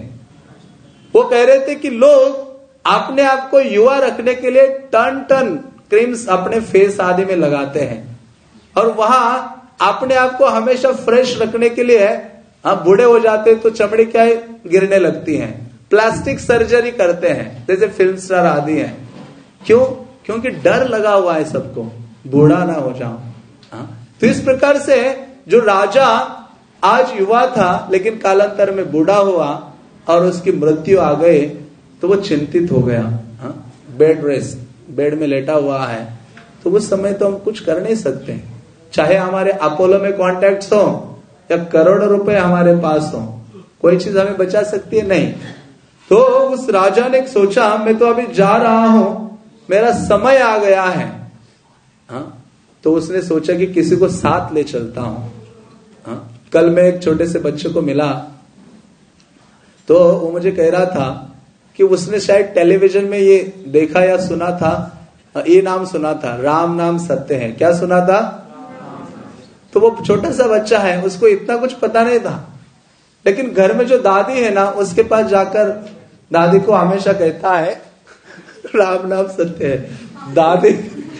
वो कह रहे थे कि लोग अपने आप को युवा रखने के लिए टन टन क्रीम्स अपने फेस आदि में लगाते हैं, और वहां अपने आप को हमेशा फ्रेश रखने के लिए आप बूढ़े हो जाते तो चमड़ी क्या है, गिरने लगती हैं, प्लास्टिक सर्जरी करते हैं, जैसे फिल्म स्टार आदि हैं। क्यों? क्योंकि डर लगा हुआ है सबको, बूढ़ा ना हो जाऊं। तो इस प्रकार से जो राजा आज युवा था, लेकिन कालांतर में बूढ़ा हुआ और उसकी मृत्यु आ गई, तो वो चिंतित हो गया। बेड रेस्ट, बेड में लेटा हुआ है, तो उस समय तो हम कुछ कर नहीं सकते, चाहे हमारे अपोलो में कॉन्टैक्ट्स हो या करोड़ों रुपए हमारे पास हो, कोई चीज हमें बचा सकती है? नहीं। तो उस राजा ने सोचा, मैं तो अभी जा रहा हूं, मेरा समय आ गया है। हाँ? तो उसने सोचा कि किसी को साथ ले चलता हूं। हाँ? कल मैं एक छोटे से बच्चे को मिला, तो वो मुझे कह रहा था कि उसने शायद टेलीविजन में ये देखा या सुना था, ये नाम सुना था, राम नाम सत्य है। क्या सुना था? तो वो छोटा सा बच्चा है, उसको इतना कुछ पता नहीं था, लेकिन घर में जो दादी है ना, उसके पास जाकर दादी को हमेशा कहता है राम नाम सत्य है। दादी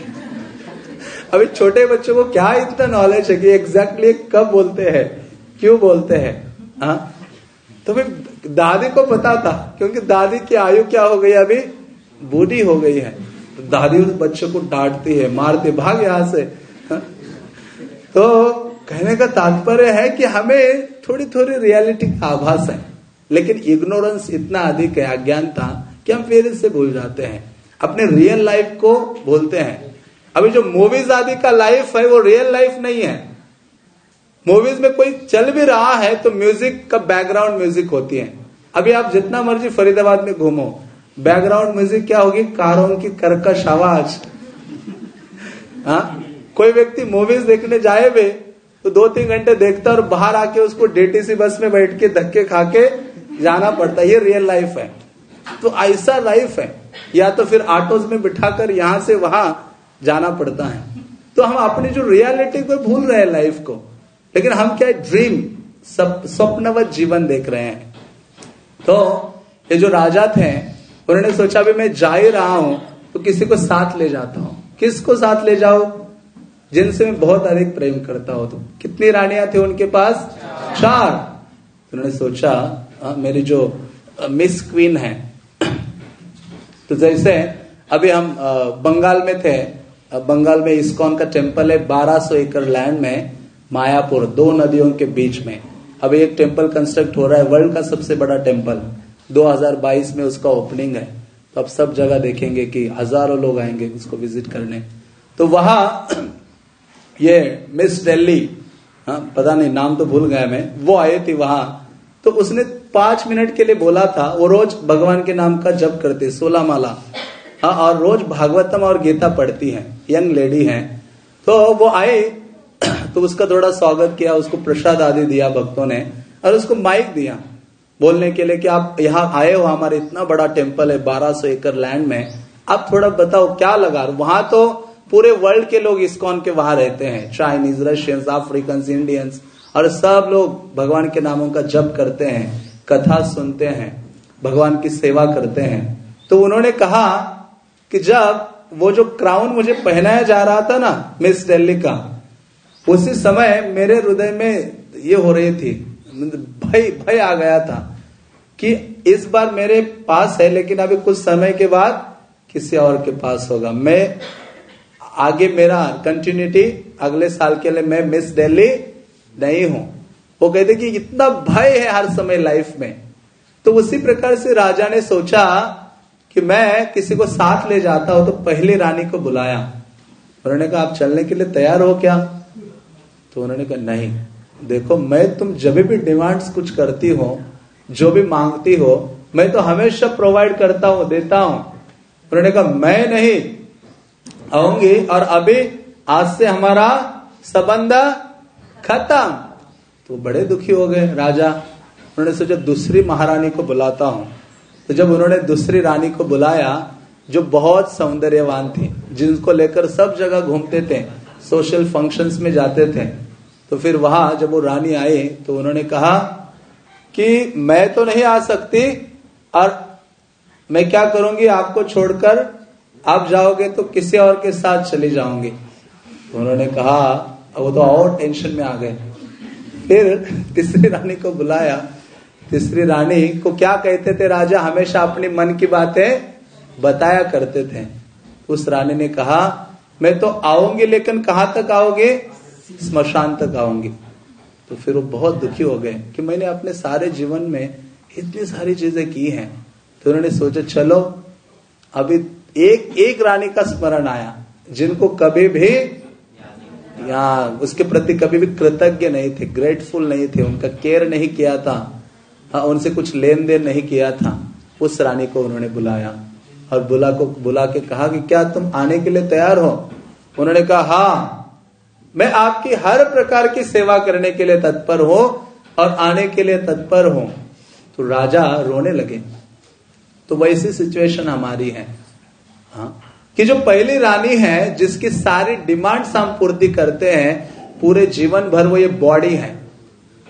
अभी छोटे बच्चों को क्या इतना नॉलेज है कि एग्जैक्टली कब बोलते हैं, क्यों बोलते हैं। हाँ, तो फिर दादी को पता था, क्योंकि दादी की आयु क्या हो गई, अभी बूढ़ी हो गई है। तो दादी उस बच्चे को डांटती है, मारती, भाग यहां से। हाँ? तो कहने का तात्पर्य है कि हमें थोड़ी थोड़ी रियलिटी का आभास है, लेकिन इग्नोरेंस इतना अधिक है, अज्ञानता, कि हम फिर इससे भूल जाते हैं, अपने रियल लाइफ को भूलते हैं। अभी जो मूवीज आदि का लाइफ है वो रियल लाइफ नहीं है। मूवीज में कोई चल भी रहा है तो म्यूजिक का बैकग्राउंड म्यूजिक होती है। अभी आप जितना मर्जी फरीदाबाद में घूमो, बैकग्राउंड म्यूजिक क्या होगी, कारों की कर्कश आवाज। हाँ, कोई व्यक्ति मूवीज देखने जाए भी तो दो तीन घंटे देखता और बाहर आके उसको डीटीसी बस में बैठ के धक्के खा के जाना पड़ता है। ये रियल लाइफ है। तो ऐसा लाइफ है, या तो फिर ऑटोज में बिठाकर यहां से वहां जाना पड़ता है। तो हम अपनी जो रियलिटी को भूल रहे हैं लाइफ को, लेकिन हम क्या ड्रीम, स्वप्नवत जीवन देख रहे हैं। तो ये जो राजा थे, उन्होंने सोचा भी मैं जा ही रहा हूं तो किसी को साथ ले जाता हूं। किसको साथ ले जाओ, जिनसे मैं बहुत अधिक प्रेम करता हूं। तो कितनी रानियां थी उनके पास, चार। उन्होंने सोचा आ, मेरी जो मिस क्वीन है, तो जैसे अभी हम आ, बंगाल में थे, बंगाल में इस्कॉन का टेम्पल है, बारह सौ एकड़ लैंड में, मायापुर, दो नदियों के बीच में। अभी एक टेम्पल कंस्ट्रक्ट हो रहा है, वर्ल्ड का सबसे बड़ा टेम्पल, दो हज़ार बाईस में उसका ओपनिंग है। तो अब सब जगह देखेंगे कि हजारों लोग आएंगे उसको विजिट करने। तो वहां ये मिस दिल्ली, हाँ पता नहीं नाम तो भूल गया मैं, वो आई थी वहां। तो उसने पांच मिनट के लिए बोला था, वो रोज भगवान के नाम का जप करते, सोलह माला, हाँ, और रोज भागवतम और गीता पढ़ती हैं, यंग लेडी हैं। तो वो आई तो उसका थोड़ा स्वागत किया, उसको प्रसाद आदि दिया भक्तों ने, और उसको माइक दिया बोलने के लिए कि आप यहाँ आए हो, हमारे इतना बड़ा टेम्पल है बारह सौ एकड़ लैंड में, आप थोड़ा बताओ क्या लगा। वहां तो पूरे वर्ल्ड के लोग इस्कॉन के वहां रहते हैं, चाइनीज, रशियंस, अफ्रीकन्स, इंडियंस, और सब लोग भगवान के नामों का जप करते हैं, कथा सुनते हैं, भगवान की सेवा करते हैं। तो उन्होंने कहा कि जब वो जो क्राउन मुझे पहनाया जा रहा था ना मिस दिल्ली का, उसी समय मेरे हृदय में ये हो रही थी, भय भय आ गया था कि इस बार मेरे पास है, लेकिन अभी कुछ समय के बाद किसी और के पास होगा। मैं आगे, मेरा कंटिन्यूटी अगले साल के लिए मैं मिस दिल्ली नहीं हूं। वो कहते कि इतना भय है हर समय लाइफ में। तो उसी प्रकार से राजा ने सोचा कि मैं किसी को साथ ले जाता हूं, तो पहली रानी को बुलाया। उन्होंने कहा आप चलने के लिए तैयार हो क्या? तो उन्होंने कहा नहीं, देखो मैं, तुम जब भी डिमांड्स कुछ करती हो, जो भी मांगती हो, मैं तो हमेशा प्रोवाइड करता हूं, देता हूं। उन्होंने कहा मैं नहीं आऊंगी, और अभी आज से हमारा संबंध खत्म। तो बड़े दुखी हो गए राजा। उन्होंने सोचा दूसरी महारानी को बुलाता हूं। तो जब उन्होंने दूसरी रानी को बुलाया, जो बहुत सौंदर्यवान थी, जिनको लेकर सब जगह घूमते थे, सोशल फंक्शंस में जाते थे, तो फिर वहां जब वो रानी आई तो उन्होंने कहा कि मैं तो नहीं आ सकती, और मैं क्या करूंगी, आपको छोड़कर आप जाओगे तो किसी और के साथ चली जाऊंगी। तो उन्होंने कहा, वो तो और टेंशन में आ गए। फिर तीसरी रानी को बुलाया। तीसरी रानी को क्या कहते थे राजा, हमेशा अपनी मन की बातें बताया करते थे। उस रानी ने कहा मैं तो आऊंगी, लेकिन कहां तक आओगे, स्मशान तक आऊंगी। तो फिर वो बहुत दुखी हो गए कि मैंने अपने सारे जीवन में इतनी सारी चीजें की हैं। तो उन्होंने सोचा चलो अभी एक एक रानी का स्मरण आया, जिनको कभी भी या उसके प्रति कभी भी कृतज्ञ नहीं थे, ग्रेटफुल नहीं थे, उनका केयर नहीं किया था, हाँ, उनसे कुछ लेन देन नहीं किया था। उस रानी को उन्होंने बुलाया और बुला को बुला के कहा कि क्या तुम आने के लिए तैयार हो? उन्होंने कहा हाँ, मैं आपकी हर प्रकार की सेवा करने के लिए तत्पर हूं और आने के लिए तत्पर हूं। तो राजा रोने लगे। तो वैसी सिचुएशन हमारी है, हाँ, कि जो पहली रानी है, जिसकी सारी डिमांड्स हम पूर्ति करते हैं पूरे जीवन भर, वो ये बॉडी है।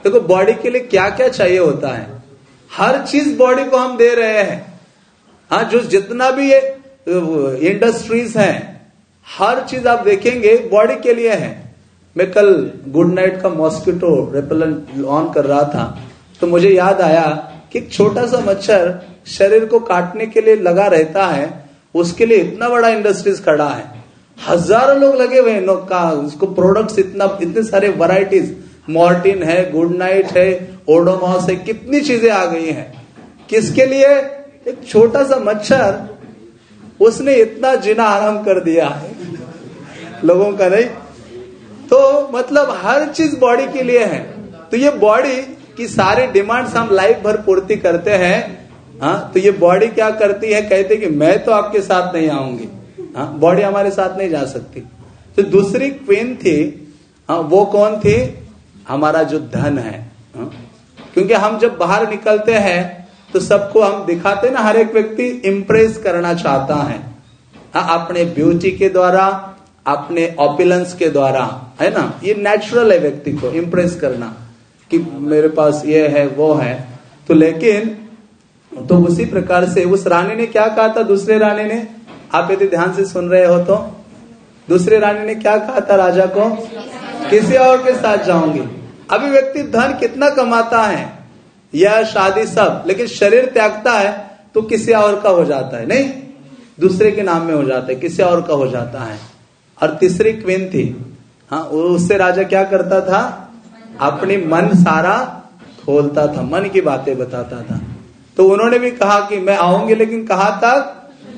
देखो बॉडी के लिए क्या क्या चाहिए होता है, हर चीज बॉडी को हम दे रहे हैं। हाँ, जो जितना भी ये इंडस्ट्रीज हैं, हर चीज आप देखेंगे बॉडी के लिए है। मैं कल गुड नाइट का मॉस्किटो रेपेलेंट ऑन कर रहा था तो मुझे याद आया कि एक छोटा सा मच्छर शरीर को काटने के लिए लगा रहता है, उसके लिए इतना बड़ा इंडस्ट्रीज खड़ा है, हजारों लोग लगे हुए हैं का उसको प्रोडक्ट्स, इतना इतने सारे वैरायटीज, मॉर्टिन है, गुड नाइट है, ओडोमॉस है, कितनी चीजें आ गई हैं। किसके लिए? एक छोटा सा मच्छर, उसने इतना जीना आराम कर दिया है लोगों का, नहीं? तो मतलब हर चीज बॉडी के लिए है। तो ये बॉडी की सारी डिमांड्स हम लाइफ भर पूर्ति करते हैं। हाँ, तो ये बॉडी क्या करती है, कहते कि मैं तो आपके साथ नहीं आऊंगी। हाँ, बॉडी हमारे साथ नहीं जा सकती। तो दूसरी क्वीन थी, हाँ, वो कौन थी? हमारा जो धन है। हाँ, क्योंकि हम जब बाहर निकलते हैं तो सबको हम दिखाते ना, हर एक व्यक्ति इंप्रेस करना चाहता है। हाँ, अपने ब्यूटी के द्वारा, अपने ऑपुलेंस के द्वारा, है ना? ये नेचुरल है व्यक्ति को इंप्रेस करना कि मेरे पास ये है वो है। तो लेकिन तो उसी प्रकार से उस रानी ने क्या कहा था? दूसरे रानी ने, आप यदि ध्यान से सुन रहे हो तो, दूसरे रानी ने क्या कहा था राजा को? किसी और के साथ जाऊंगी। अभी व्यक्ति धन कितना कमाता है, यह शादी सब, लेकिन शरीर त्यागता है तो किसी और का हो जाता है, नहीं, दूसरे के नाम में हो जाता है, किसी और का हो जाता है। और तीसरी क्वीन थी, हाँ, उससे राजा क्या करता था? अपनी मन सारा खोलता था, मन की बातें बताता था। तो उन्होंने भी कहा कि मैं आऊंगी, लेकिन कहाँ तक?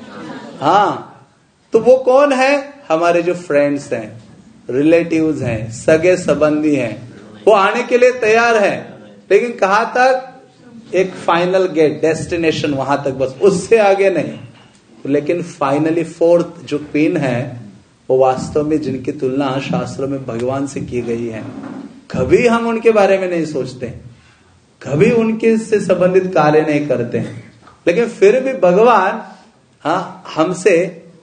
हाँ, तो वो कौन है? हमारे जो फ्रेंड्स हैं, रिलेटिव्स हैं, सगे संबंधी हैं, वो आने के लिए तैयार है, लेकिन कहाँ तक? एक फाइनल गेट, डेस्टिनेशन, वहां तक, बस, उससे आगे नहीं। लेकिन फाइनली फोर्थ जो क्वीन है, वो वास्तव में जिनकी तुलना शास्त्रों में भगवान से की गई है। कभी हम उनके बारे में नहीं सोचते, कभी उनके से संबंधित कार्य नहीं करते हैं, लेकिन फिर भी भगवान, हाँ, हमसे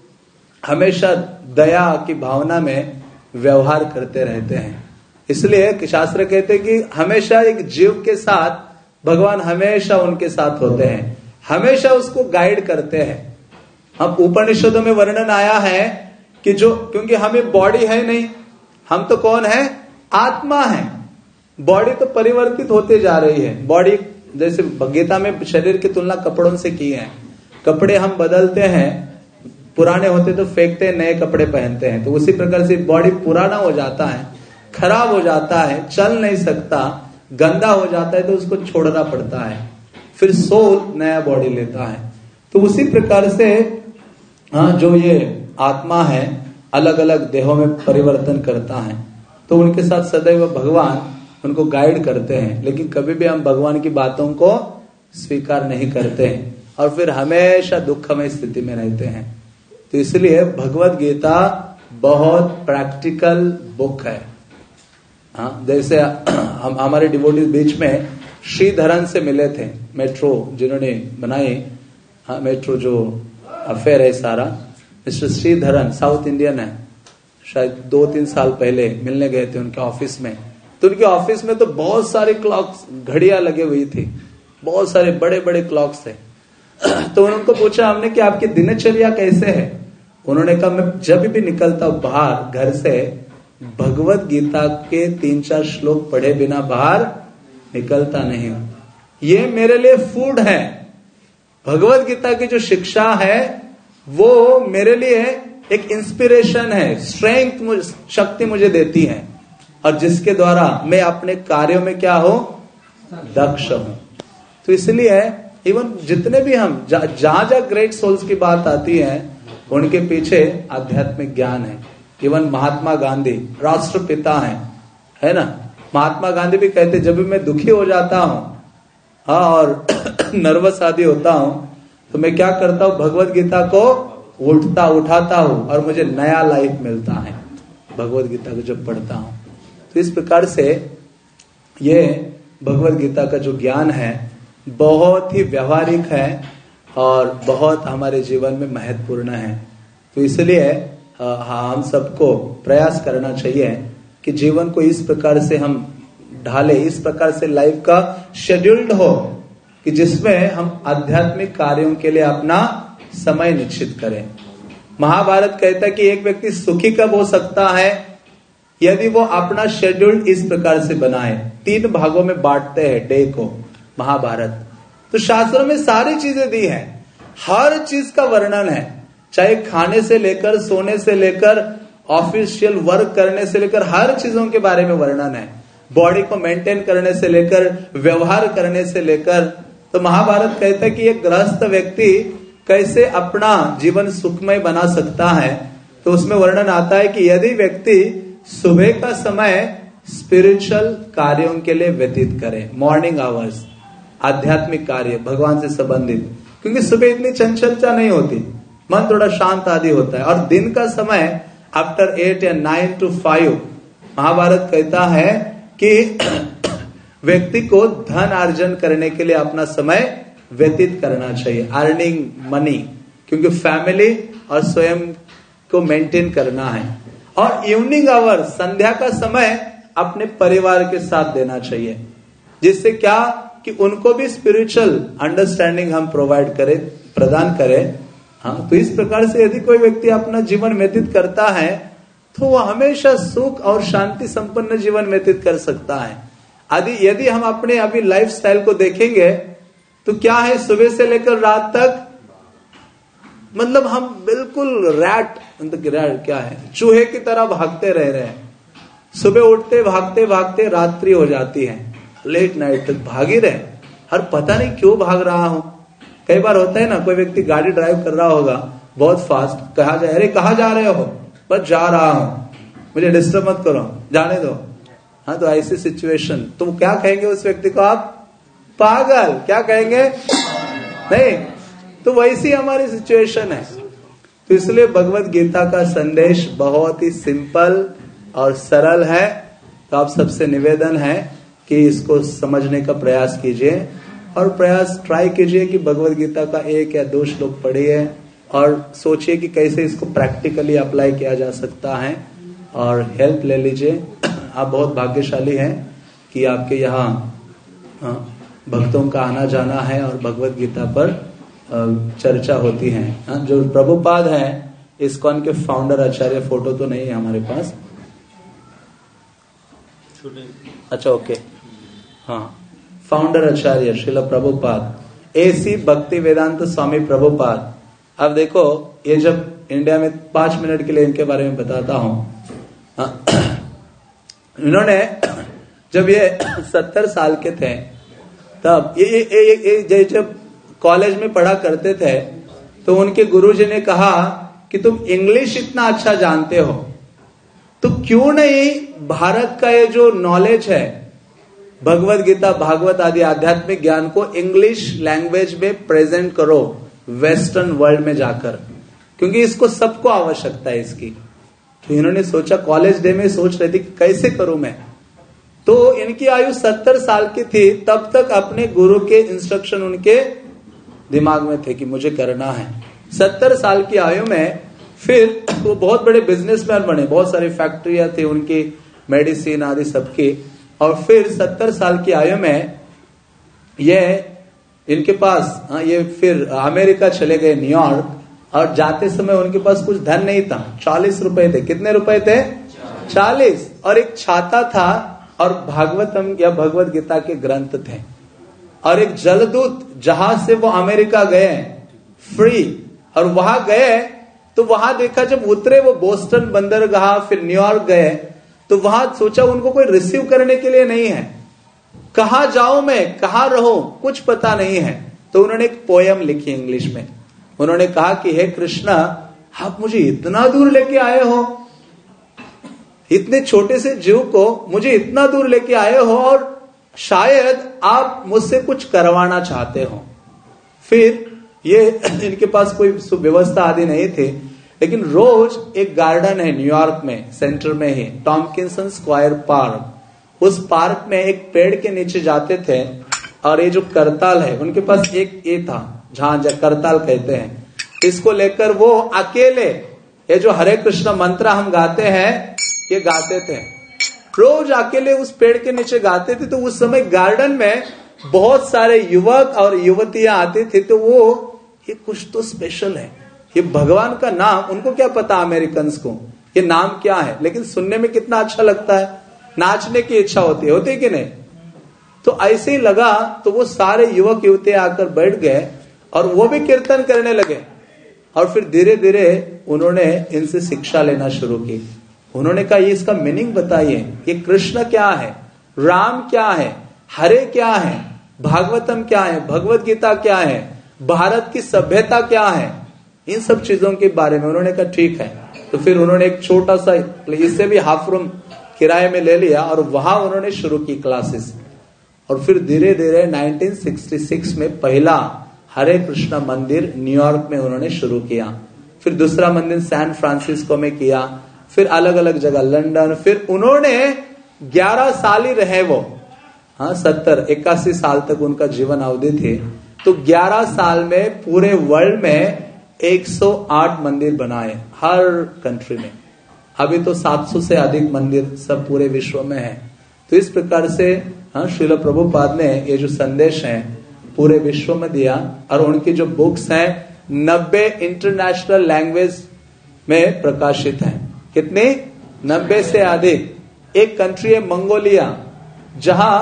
हमेशा दया की भावना में व्यवहार करते रहते हैं। इसलिए शास्त्र कहते हैं कि हमेशा एक जीव के साथ भगवान हमेशा उनके साथ होते हैं, हमेशा उसको गाइड करते हैं। हम उपनिषदों में वर्णन आया है कि जो, क्योंकि हमें बॉडी है नहीं, हम तो कौन है? आत्मा है। बॉडी तो परिवर्तित होते जा रही है। बॉडी जैसे गीता में शरीर की तुलना कपड़ों से की है, कपड़े हम बदलते हैं, पुराने होते तो फेंकते हैं, नए कपड़े पहनते हैं। तो उसी प्रकार से बॉडी पुराना हो जाता है, खराब हो जाता है, चल नहीं सकता, गंदा हो जाता है, तो उसको छोड़ना पड़ता है, फिर सोल नया बॉडी लेता है। तो उसी प्रकार से हाँ, जो ये आत्मा है अलग अलग देहों में परिवर्तन करता है, तो उनके साथ सदैव भगवान उनको गाइड करते हैं, लेकिन कभी भी हम भगवान की बातों को स्वीकार नहीं करते हैं और फिर हमेशा दुखमय स्थिति में रहते हैं। तो इसलिए भगवत गीता बहुत प्रैक्टिकल बुक है। हाँ, जैसे हम हमारे डिवोटीज बीच में श्रीधरन से मिले थे, मेट्रो जिन्होंने बनाई, हाँ, मेट्रो जो अफेयर है सारा, मिस्टर श्रीधरन साउथ इंडियन है, शायद दो तीन साल पहले मिलने गए थे उनके ऑफिस में। तो उनके ऑफिस में तो बहुत सारे क्लॉक्स, घड़ियां लगे हुई थी, बहुत सारे बड़े बड़े क्लॉक्स थे। तो उनको पूछा हमने कि आपकी दिनचर्या कैसे है? उन्होंने कहा मैं जब भी निकलता हूं बाहर घर से, भगवत गीता के तीन चार श्लोक पढ़े बिना बाहर निकलता नहीं हूं। ये मेरे लिए फूड है। भगवत गीता की जो शिक्षा है वो मेरे लिए एक इंस्पिरेशन है, स्ट्रेंथ, शक्ति मुझे देती है, और जिसके द्वारा मैं अपने कार्यों में क्या हो? दक्ष हूं। तो इसलिए इवन जितने भी हम जहां जहां ग्रेट सोल्स की बात आती है, उनके पीछे आध्यात्मिक ज्ञान है। इवन महात्मा गांधी राष्ट्रपिता हैं, है ना? महात्मा गांधी भी कहते जब भी मैं दुखी हो जाता हूं, हाँ, और नर्वस आदि होता हूं, तो मैं क्या करता हूं? भगवत गीता को उठता उठाता हूं और मुझे नया लाइफ मिलता है भगवत गीता को जब पढ़ता हूं। तो इस प्रकार से ये भगवत गीता का जो ज्ञान है बहुत ही व्यवहारिक है और बहुत हमारे जीवन में महत्वपूर्ण है। तो इसलिए हम सबको प्रयास करना चाहिए कि जीवन को इस प्रकार से हम ढाले, इस प्रकार से लाइफ का शेड्यूल्ड हो कि जिसमें हम आध्यात्मिक कार्यों के लिए अपना समय निश्चित करें। महाभारत कहता है कि एक व्यक्ति सुखी कब हो सकता है, यदि वो अपना शेड्यूल इस प्रकार से बनाए। तीन भागों में बांटते हैं डे को महाभारत। तो शास्त्रों में सारी चीजें दी है, हर चीज का वर्णन है, चाहे खाने से लेकर सोने से लेकर ऑफिशियल वर्क करने से लेकर हर चीजों के बारे में वर्णन है। बॉडी को मेंटेन करने से लेकर व्यवहार करने से लेकर। तो महाभारत कहता है कि एक गृहस्थ व्यक्ति कैसे अपना जीवन सुखमय बना सकता है। तो उसमें वर्णन आता है कि यदि व्यक्ति सुबह का समय स्पिरिचुअल कार्यों के लिए व्यतीत करे, मॉर्निंग आवर्स, आध्यात्मिक कार्य भगवान से संबंधित, क्योंकि सुबह इतनी चंचलता नहीं होती, मन थोड़ा शांत आदि होता है। और दिन का समय आफ्टर एट या नाइन टू फाइव महाभारत कहता है कि व्यक्ति को धन अर्जन करने के लिए अपना समय व्यतीत करना चाहिए, अर्निंग मनी, क्योंकि फैमिली और स्वयं को मेंटेन करना है। और इवनिंग आवर, संध्या का समय अपने परिवार के साथ देना चाहिए, जिससे क्या कि उनको भी स्पिरिचुअल अंडरस्टैंडिंग हम प्रोवाइड करें, प्रदान करें। हाँ, तो इस प्रकार से यदि कोई व्यक्ति अपना जीवन व्यतीत करता है तो वह हमेशा सुख और शांति संपन्न जीवन व्यतीत कर सकता है। यदि यदि हम अपने अभी लाइफ स्टाइल को देखेंगे तो क्या है, सुबह से लेकर रात तक मतलब हम बिल्कुल रैट, मतलब रैट क्या है, चूहे की तरह भागते रह रहे हैं। सुबह उठते भागते भागते रात्रि हो जाती है, लेट नाइट तक भाग ही रहे, हर पता नहीं क्यों भाग रहा हूं। कई बार होता है ना, कोई व्यक्ति गाड़ी ड्राइव कर रहा होगा बहुत फास्ट, कहा जाए अरे कहाँ जा रहे हो, बस जा रहा हूं, मुझे डिस्टर्ब मत करो, जाने दो। हाँ, तो ऐसी सिचुएशन, तो क्या कहेंगे उस व्यक्ति को आप, पागल, क्या कहेंगे, नहीं। तो वैसी हमारी सिचुएशन है। तो इसलिए भगवत गीता का संदेश बहुत ही सिंपल और सरल है। तो आप सबसे निवेदन है कि इसको समझने का प्रयास कीजिए और प्रयास ट्राई कीजिए कि भगवत गीता का एक या दो श्लोक पढ़िए और सोचिए कि कैसे इसको प्रैक्टिकली अप्लाई किया जा सकता है और हेल्प ले लीजिए। आप बहुत भाग्यशाली हैं कि आपके यहाँ भक्तों का आना जाना है और भगवत गीता पर चर्चा होती है। जो प्रभुपाद है इस्कॉन के फाउंडर आचार्य, फोटो तो नहीं है हमारे पास, अच्छा ओके, हाँ, फाउंडर आचार्य श्रील प्रभुपाद, एसी भक्ति वेदांत स्वामी प्रभुपाद। अब देखो, ये जब इंडिया में पांच मिनट के लिए इनके बारे में बताता हूं। इन्होंने जब ये सत्तर साल के थे तब ये, ये, ये, ये, ये जब कॉलेज में पढ़ा करते थे तो उनके गुरुजी ने कहा कि तुम इंग्लिश इतना अच्छा जानते हो तो क्यों नहीं भारत का ये जो नॉलेज है, भगवत गीता, भागवत आदि आध्यात्मिक ज्ञान को इंग्लिश लैंग्वेज में प्रेजेंट करो वेस्टर्न वर्ल्ड में जाकर, क्योंकि इसको सबको आवश्यकता है इसकी। तो इन्होंने सोचा, कॉलेज डे में सोच रहे थे कि कैसे करूं मैं। तो इनकी आयु सत्तर साल की थी, तब तक अपने गुरु के इंस्ट्रक्शन उनके दिमाग में थे कि मुझे करना है। सत्तर साल की आयु में फिर वो बहुत बड़े बिजनेसमैन बने, बहुत सारी फैक्ट्रियां थी उनकी, मेडिसिन आदि सबकी। और फिर सत्तर साल की आयु में ये इनके पास हाँ, ये फिर अमेरिका चले गए, न्यूयॉर्क, और जाते समय उनके पास कुछ धन नहीं था, चालीस रुपए थे। कितने रुपए थे? चालीस। और एक छाता था और भागवतम या भगवत गीता के ग्रंथ थे और एक जलदूत जहाज से वो अमेरिका गए फ्री। और वहां गए तो वहां देखा, जब उतरे वो बोस्टन बंदरगाह, फिर न्यूयॉर्क गए तो वहां सोचा उनको कोई रिसीव करने के लिए नहीं है, कहां जाऊं मैं, कहां रहूं, कुछ पता नहीं है। तो उन्होंने एक पोयम लिखी इंग्लिश में। उन्होंने कहा कि हे कृष्णा, आप मुझे इतना दूर लेके आए हो, इतने छोटे से जीव को मुझे इतना दूर लेके आए हो और शायद आप मुझसे कुछ करवाना चाहते हो। फिर ये इनके पास कोई सुव्यवस्था आदि नहीं थी, लेकिन रोज एक गार्डन है न्यूयॉर्क में, सेंटर में ही, टॉम्किंसन स्क्वायर पार्क। उस पार्क में एक पेड़ के नीचे जाते थे और ये जो करताल है उनके पास एक ये था, झांझ करताल कहते हैं, इसको लेकर वो अकेले ये जो हरे कृष्ण मंत्र हम गाते हैं ये गाते थे। रोज अकेले उस पेड़ के नीचे गाते थे। तो उस समय गार्डन में बहुत सारे युवक और युवतियां आते थे। तो वो ये कुछ तो स्पेशल है, ये भगवान का नाम, उनको क्या पता अमेरिकन को ये नाम क्या है, लेकिन सुनने में कितना अच्छा लगता है, नाचने की इच्छा होती है, होती है कि नहीं। तो ऐसे ही लगा, तो वो सारे युवक युवतियां आकर बैठ गए और वो भी कीर्तन करने लगे। और फिर धीरे धीरे उन्होंने इनसे शिक्षा लेना शुरू की। उन्होंने कहा ये इसका मीनिंग बताइए, ये कृष्ण क्या है, राम क्या है, हरे क्या है, भागवतम क्या है, भगवत गीता क्या है, भारत की सभ्यता क्या है, इन सब चीजों के बारे में। उन्होंने कहा ठीक है। तो फिर उन्होंने एक छोटा सा, इससे भी हाफ रूम किराए में ले लिया और वहां उन्होंने शुरू की क्लासेस। और फिर धीरे धीरे उन्नीस सौ छियासठ में पहला हरे कृष्णा मंदिर न्यूयॉर्क में उन्होंने शुरू किया। फिर दूसरा मंदिर सैन फ्रांसिस्को में किया, फिर अलग अलग जगह लंदन। फिर उन्होंने ग्यारह साल ही रहे वो, हाँ सत्तर इक्यासी साल तक उनका जीवन अवधि थी। तो ग्यारह साल में पूरे वर्ल्ड में एक सौ आठ मंदिर बनाए हर कंट्री में। अभी तो सात सौ से अधिक मंदिर सब पूरे विश्व में है। तो इस प्रकार से हाँ श्रील प्रभुपाद ने ये जो संदेश है पूरे विश्व में दिया। और उनकी जो बुक्स हैं नब्बे इंटरनेशनल लैंग्वेज में प्रकाशित हैं। कितने? नब्बे से अधिक। एक कंट्री है मंगोलिया, जहां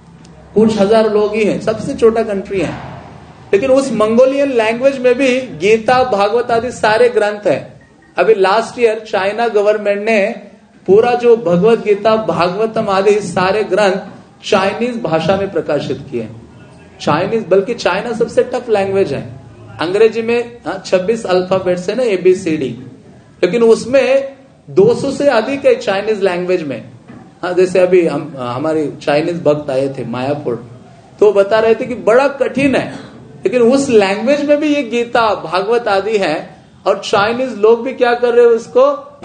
कुछ हजार लोग ही हैं, सबसे छोटा कंट्री है, लेकिन उस मंगोलियन लैंग्वेज में भी गीता भागवत आदि सारे ग्रंथ हैं। अभी लास्ट ईयर चाइना गवर्नमेंट ने पूरा जो भगवत गीता भागवतम आदि सारे ग्रंथ चाइनीज भाषा में प्रकाशित किए। चाइनीज, बल्कि चाइना सबसे टफ लैंग्वेज है। अंग्रेजी में छब्बीस अल्फाबेट्स है ना, ए बी सी डी, लेकिन उसमें दो सौ से अधिक है चाइनीज लैंग्वेज में। हाँ, जैसे अभी हम हमारे चाइनीज भक्त आए थे मायापुर, तो बता रहे थे कि बड़ा कठिन है, लेकिन उस लैंग्वेज में भी ये गीता भागवत आदि है। और चाइनीज लोग भी क्या कर रहे हैं, उसको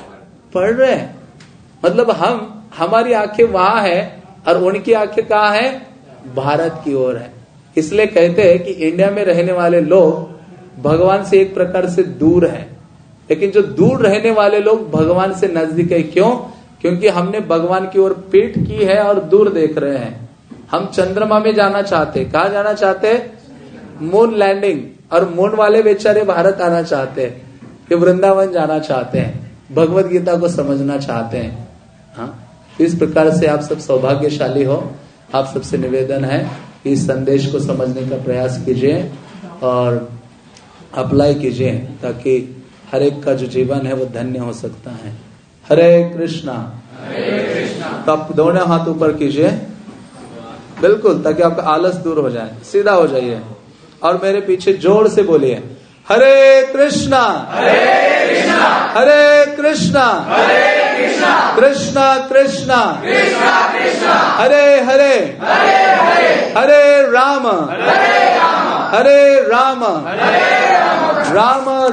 पढ़ रहे हैं। मतलब हम हमारी आंखें वहां है और उनकी आंखें कहाँ है, भारत की ओर है। इसलिए कहते हैं कि इंडिया में रहने वाले लोग भगवान से एक प्रकार से दूर हैं, लेकिन जो दूर रहने वाले लोग भगवान से नजदीक है। क्यों? क्योंकि हमने भगवान की ओर पीठ की है और दूर देख रहे हैं। हम चंद्रमा में जाना चाहते, कहा जाना चाहते, मून लैंडिंग, और मून वाले बेचारे भारत आना चाहते हैं, कि वृंदावन जाना चाहते हैं, भगवत गीता को समझना चाहते हैं। हाँ, इस प्रकार से आप सब सौभाग्यशाली हो। आप सबसे निवेदन है कि इस संदेश को समझने का प्रयास कीजिए और अप्लाई कीजिए, ताकि हर एक का जो जीवन है वो धन्य हो सकता है। हरे कृष्णा, हरे कृष्णा। तो आप दोनों हाथ ऊपर कीजिए, बिल्कुल, ताकि आपका आलस दूर हो जाए। सीधा हो जाइए और मेरे पीछे जोर से बोलिए, हरे कृष्णा, हरे कृष्णा, हरे कृष्णा, हरे कृष्णा, कृष्णा कृष्णा, कृष्णा कृष्णा, हरे हरे, हरे हरे, हरे राम, हरे राम, हरे राम, हरे राम, राम